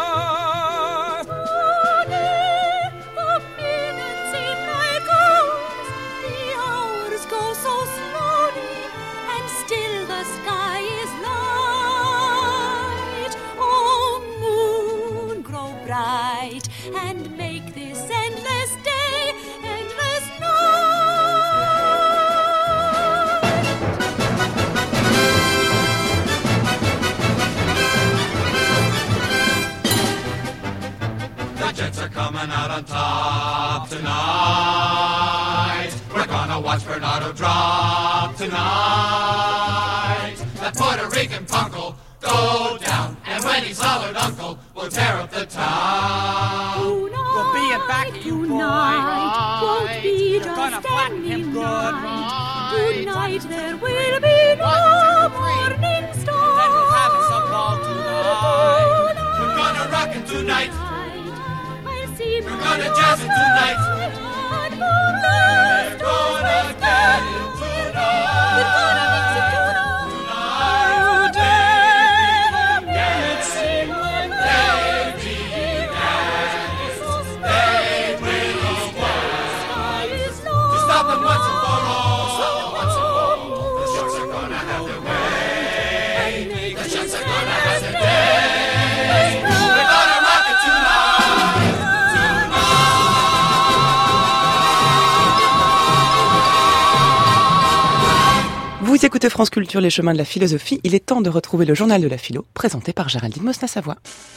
The minutes in my goes, the hours go so slowly, and still the sky is light. Oh, moon, grow bright and make this endless day endless The Jets are coming out on top tonight. We're gonna watch Bernardo drop tonight. That Puerto Rican punk'll go down, and when he's hollered uncle, we'll tear up the town. We'll be it back at you, boy, right? Won't be You're just gonna flatten him good, right? Tonight there will be no morning star. Then we'll have us a ball tonight. We're gonna rock it tonight. I'll see We're gonna jazz it tonight. We're gonna get it tonight. We're gonna mix it tonight. Vous écoutez France Culture, les chemins de la philosophie. Il est temps de retrouver le journal de la philo, présenté par Géraldine Mosna-Savoie.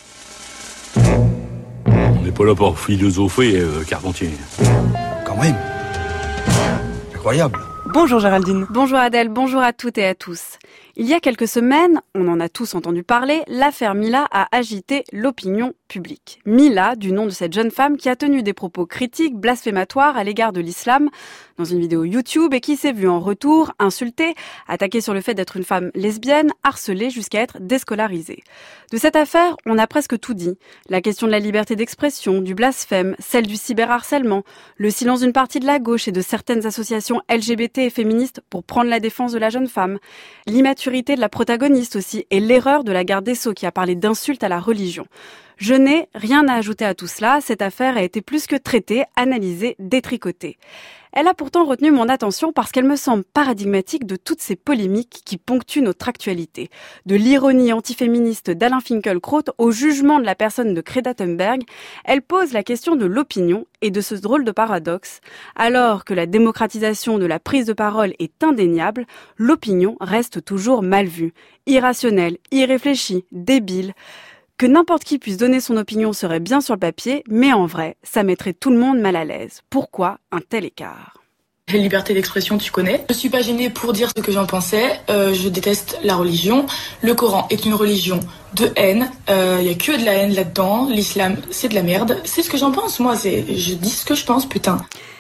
On n'est pas là pour philosopher, euh, Carpentier. Quand même. Incroyable. Bonjour Géraldine. Bonjour Adèle, bonjour à toutes et à tous. Il y a quelques semaines, on en a tous entendu parler, l'affaire Mila a agité l'opinion publique. Mila, du nom de cette jeune femme qui a tenu des propos critiques, blasphématoires à l'égard de l'islam dans une vidéo YouTube et qui s'est vue en retour insultée, attaquée sur le fait d'être une femme lesbienne, harcelée jusqu'à être déscolarisée. De cette affaire, on a presque tout dit. La question de la liberté d'expression, du blasphème, celle du cyberharcèlement, le silence d'une partie de la gauche et de certaines associations L G B T et féministes pour prendre la défense de la jeune femme, l'immaturité de la protagoniste aussi et l'erreur de la garde des Sceaux qui a parlé d'insultes à la religion. Je n'ai rien à ajouter à tout cela, cette affaire a été plus que traitée, analysée, détricotée. Elle a pourtant retenu mon attention parce qu'elle me semble paradigmatique de toutes ces polémiques qui ponctuent notre actualité. De l'ironie antiféministe d'Alain Finkielkraut au jugement de la personne de Greta Thunberg, elle pose la question de l'opinion et de ce drôle de paradoxe. Alors que la démocratisation de la prise de parole est indéniable, l'opinion reste toujours mal vue, irrationnelle, irréfléchie, débile. Que n'importe qui puisse donner son opinion serait bien sur le papier, mais en vrai, ça mettrait tout le monde mal à l'aise. Pourquoi un tel écart ? La liberté d'expression, tu connais. Je suis pas gênée pour dire ce que j'en pensais. Euh, je déteste la religion. Le Coran est une religion de haine. Il euh, y a que de la haine là-dedans. L'islam, c'est de la merde. C'est ce que j'en pense, moi. C'est, je dis ce que je pense, putain.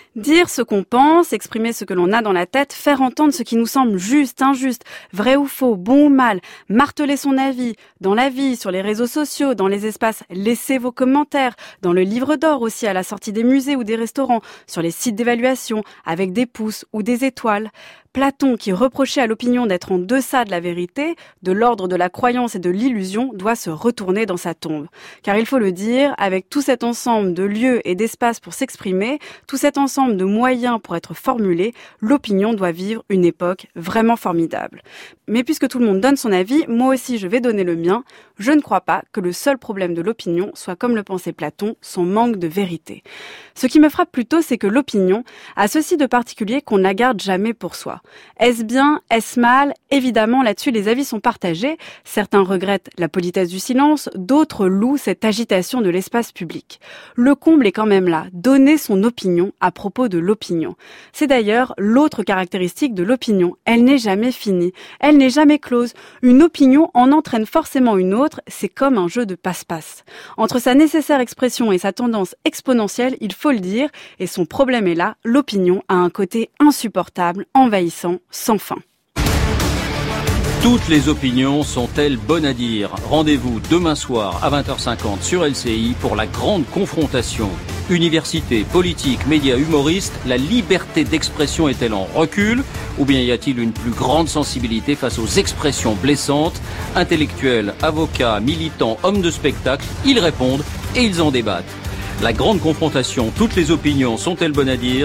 Dire ce qu'on pense, exprimer ce que l'on a dans la tête, faire entendre ce qui nous semble juste, injuste, vrai ou faux, bon ou mal, marteler son avis, dans la vie, sur les réseaux sociaux, dans les espaces, laissez vos commentaires, dans le livre d'or aussi, à la sortie des musées ou des restaurants, sur les sites d'évaluation, avec des pouces ou des étoiles. Platon, qui reprochait à l'opinion d'être en deçà de la vérité, de l'ordre de la croyance et de l'illusion, doit se retourner dans sa tombe. Car il faut le dire, avec tout cet ensemble de lieux et d'espaces pour s'exprimer, tout cet ensemble de moyens pour être formulé, l'opinion doit vivre une époque vraiment formidable. Mais puisque tout le monde donne son avis, moi aussi je vais donner le mien. Je ne crois pas que le seul problème de l'opinion soit, comme le pensait Platon, son manque de vérité. Ce qui me frappe plutôt, c'est que l'opinion a ceci de particulier qu'on ne la garde jamais pour soi. Est-ce bien, est-ce mal? Évidemment, là-dessus, les avis sont partagés. Certains regrettent la politesse du silence, d'autres louent cette agitation de l'espace public. Le comble est quand même là, donner son opinion à propos de l'opinion. C'est d'ailleurs l'autre caractéristique de l'opinion. Elle n'est jamais finie, elle n'est jamais close. Une opinion en entraîne forcément une autre, c'est comme un jeu de passe-passe. Entre sa nécessaire expression et sa tendance exponentielle, il faut le dire, et son problème est là, l'opinion a un côté insupportable, envahissant, sans fin. Toutes les opinions sont-elles bonnes à dire? Rendez-vous demain soir à vingt heures cinquante sur L C I pour la grande confrontation. Université, politique, médias, humoristes, la liberté d'expression est-elle en recul? Ou bien y a-t-il une plus grande sensibilité face aux expressions blessantes? Intellectuels, avocats, militants, hommes de spectacle, ils répondent et ils en débattent. La grande confrontation, toutes les opinions sont-elles bonnes à dire?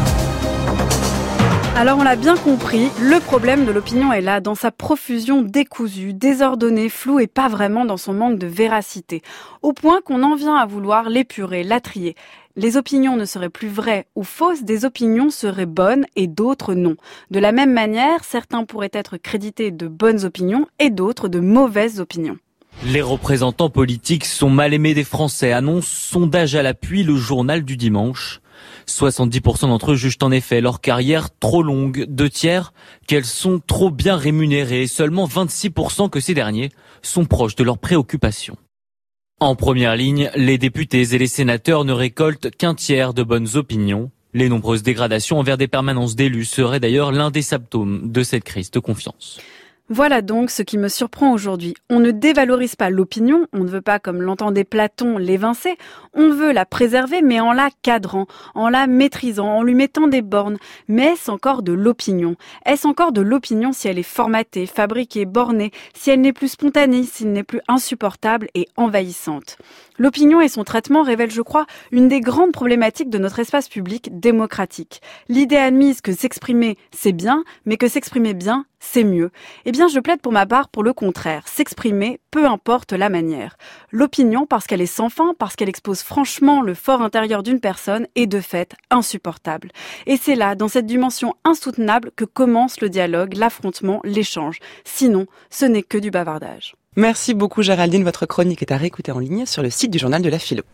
Alors on l'a bien compris, le problème de l'opinion est là, dans sa profusion décousue, désordonnée, floue et pas vraiment dans son manque de véracité. Au point qu'on en vient à vouloir l'épurer, la trier. Les opinions ne seraient plus vraies ou fausses, des opinions seraient bonnes et d'autres non. De la même manière, certains pourraient être crédités de bonnes opinions et d'autres de mauvaises opinions. Les représentants politiques sont mal aimés des Français, annonce sondage à l'appui le journal du dimanche. soixante-dix pour cent d'entre eux jugent en effet leur carrière trop longue, deux tiers qu'elles sont trop bien rémunérées, et seulement vingt-six pour cent que ces derniers sont proches de leurs préoccupations. En première ligne, les députés et les sénateurs ne récoltent qu'un tiers de bonnes opinions. Les nombreuses dégradations envers des permanences d'élus seraient d'ailleurs l'un des symptômes de cette crise de confiance. Voilà donc ce qui me surprend aujourd'hui. On ne dévalorise pas l'opinion, on ne veut pas, comme l'entendait Platon, l'évincer, on veut la préserver, mais en la cadrant, en la maîtrisant, en lui mettant des bornes. Mais est-ce encore de l'opinion? Est-ce encore de l'opinion si elle est formatée, fabriquée, bornée, si elle n'est plus spontanée, si elle n'est plus insupportable et envahissante? L'opinion et son traitement révèlent, je crois, une des grandes problématiques de notre espace public démocratique. L'idée admise que s'exprimer, c'est bien, mais que s'exprimer bien, c'est mieux. Eh bien, je plaide pour ma part pour le contraire. S'exprimer, peu importe la manière. L'opinion, parce qu'elle est sans fin, parce qu'elle expose franchement le fort intérieur d'une personne, est de fait insupportable. Et c'est là, dans cette dimension insoutenable, que commence le dialogue, l'affrontement, l'échange. Sinon, ce n'est que du bavardage. Merci beaucoup Géraldine, votre chronique est à réécouter en ligne sur le site du journal de la philo.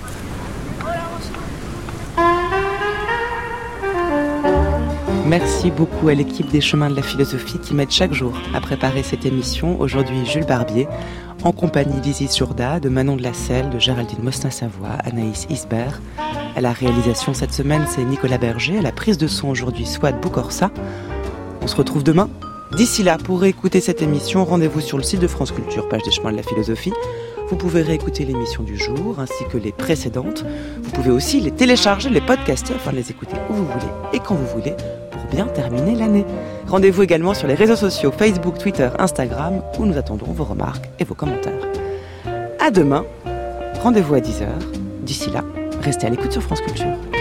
Merci beaucoup à l'équipe des Chemins de la Philosophie qui m'aide chaque jour à préparer cette émission. Aujourd'hui, Jules Barbier, en compagnie d'Isis Jourda, de Manon de la Selle, de Géraldine Mostin-Savoie, Anaïs Isbert. À la réalisation cette semaine, c'est Nicolas Berger. À la prise de son aujourd'hui, Swad Boukorsa. On se retrouve demain. D'ici là, pour réécouter cette émission, rendez-vous sur le site de France Culture, page des Chemins de la Philosophie. Vous pouvez réécouter l'émission du jour, ainsi que les précédentes. Vous pouvez aussi les télécharger, les podcaster, enfin les écouter où vous voulez et quand vous voulez, pour bien terminer l'année. Rendez-vous également sur les réseaux sociaux, Facebook, Twitter, Instagram, où nous attendons vos remarques et vos commentaires. À demain, rendez-vous à dix heures. D'ici là, restez à l'écoute sur France Culture.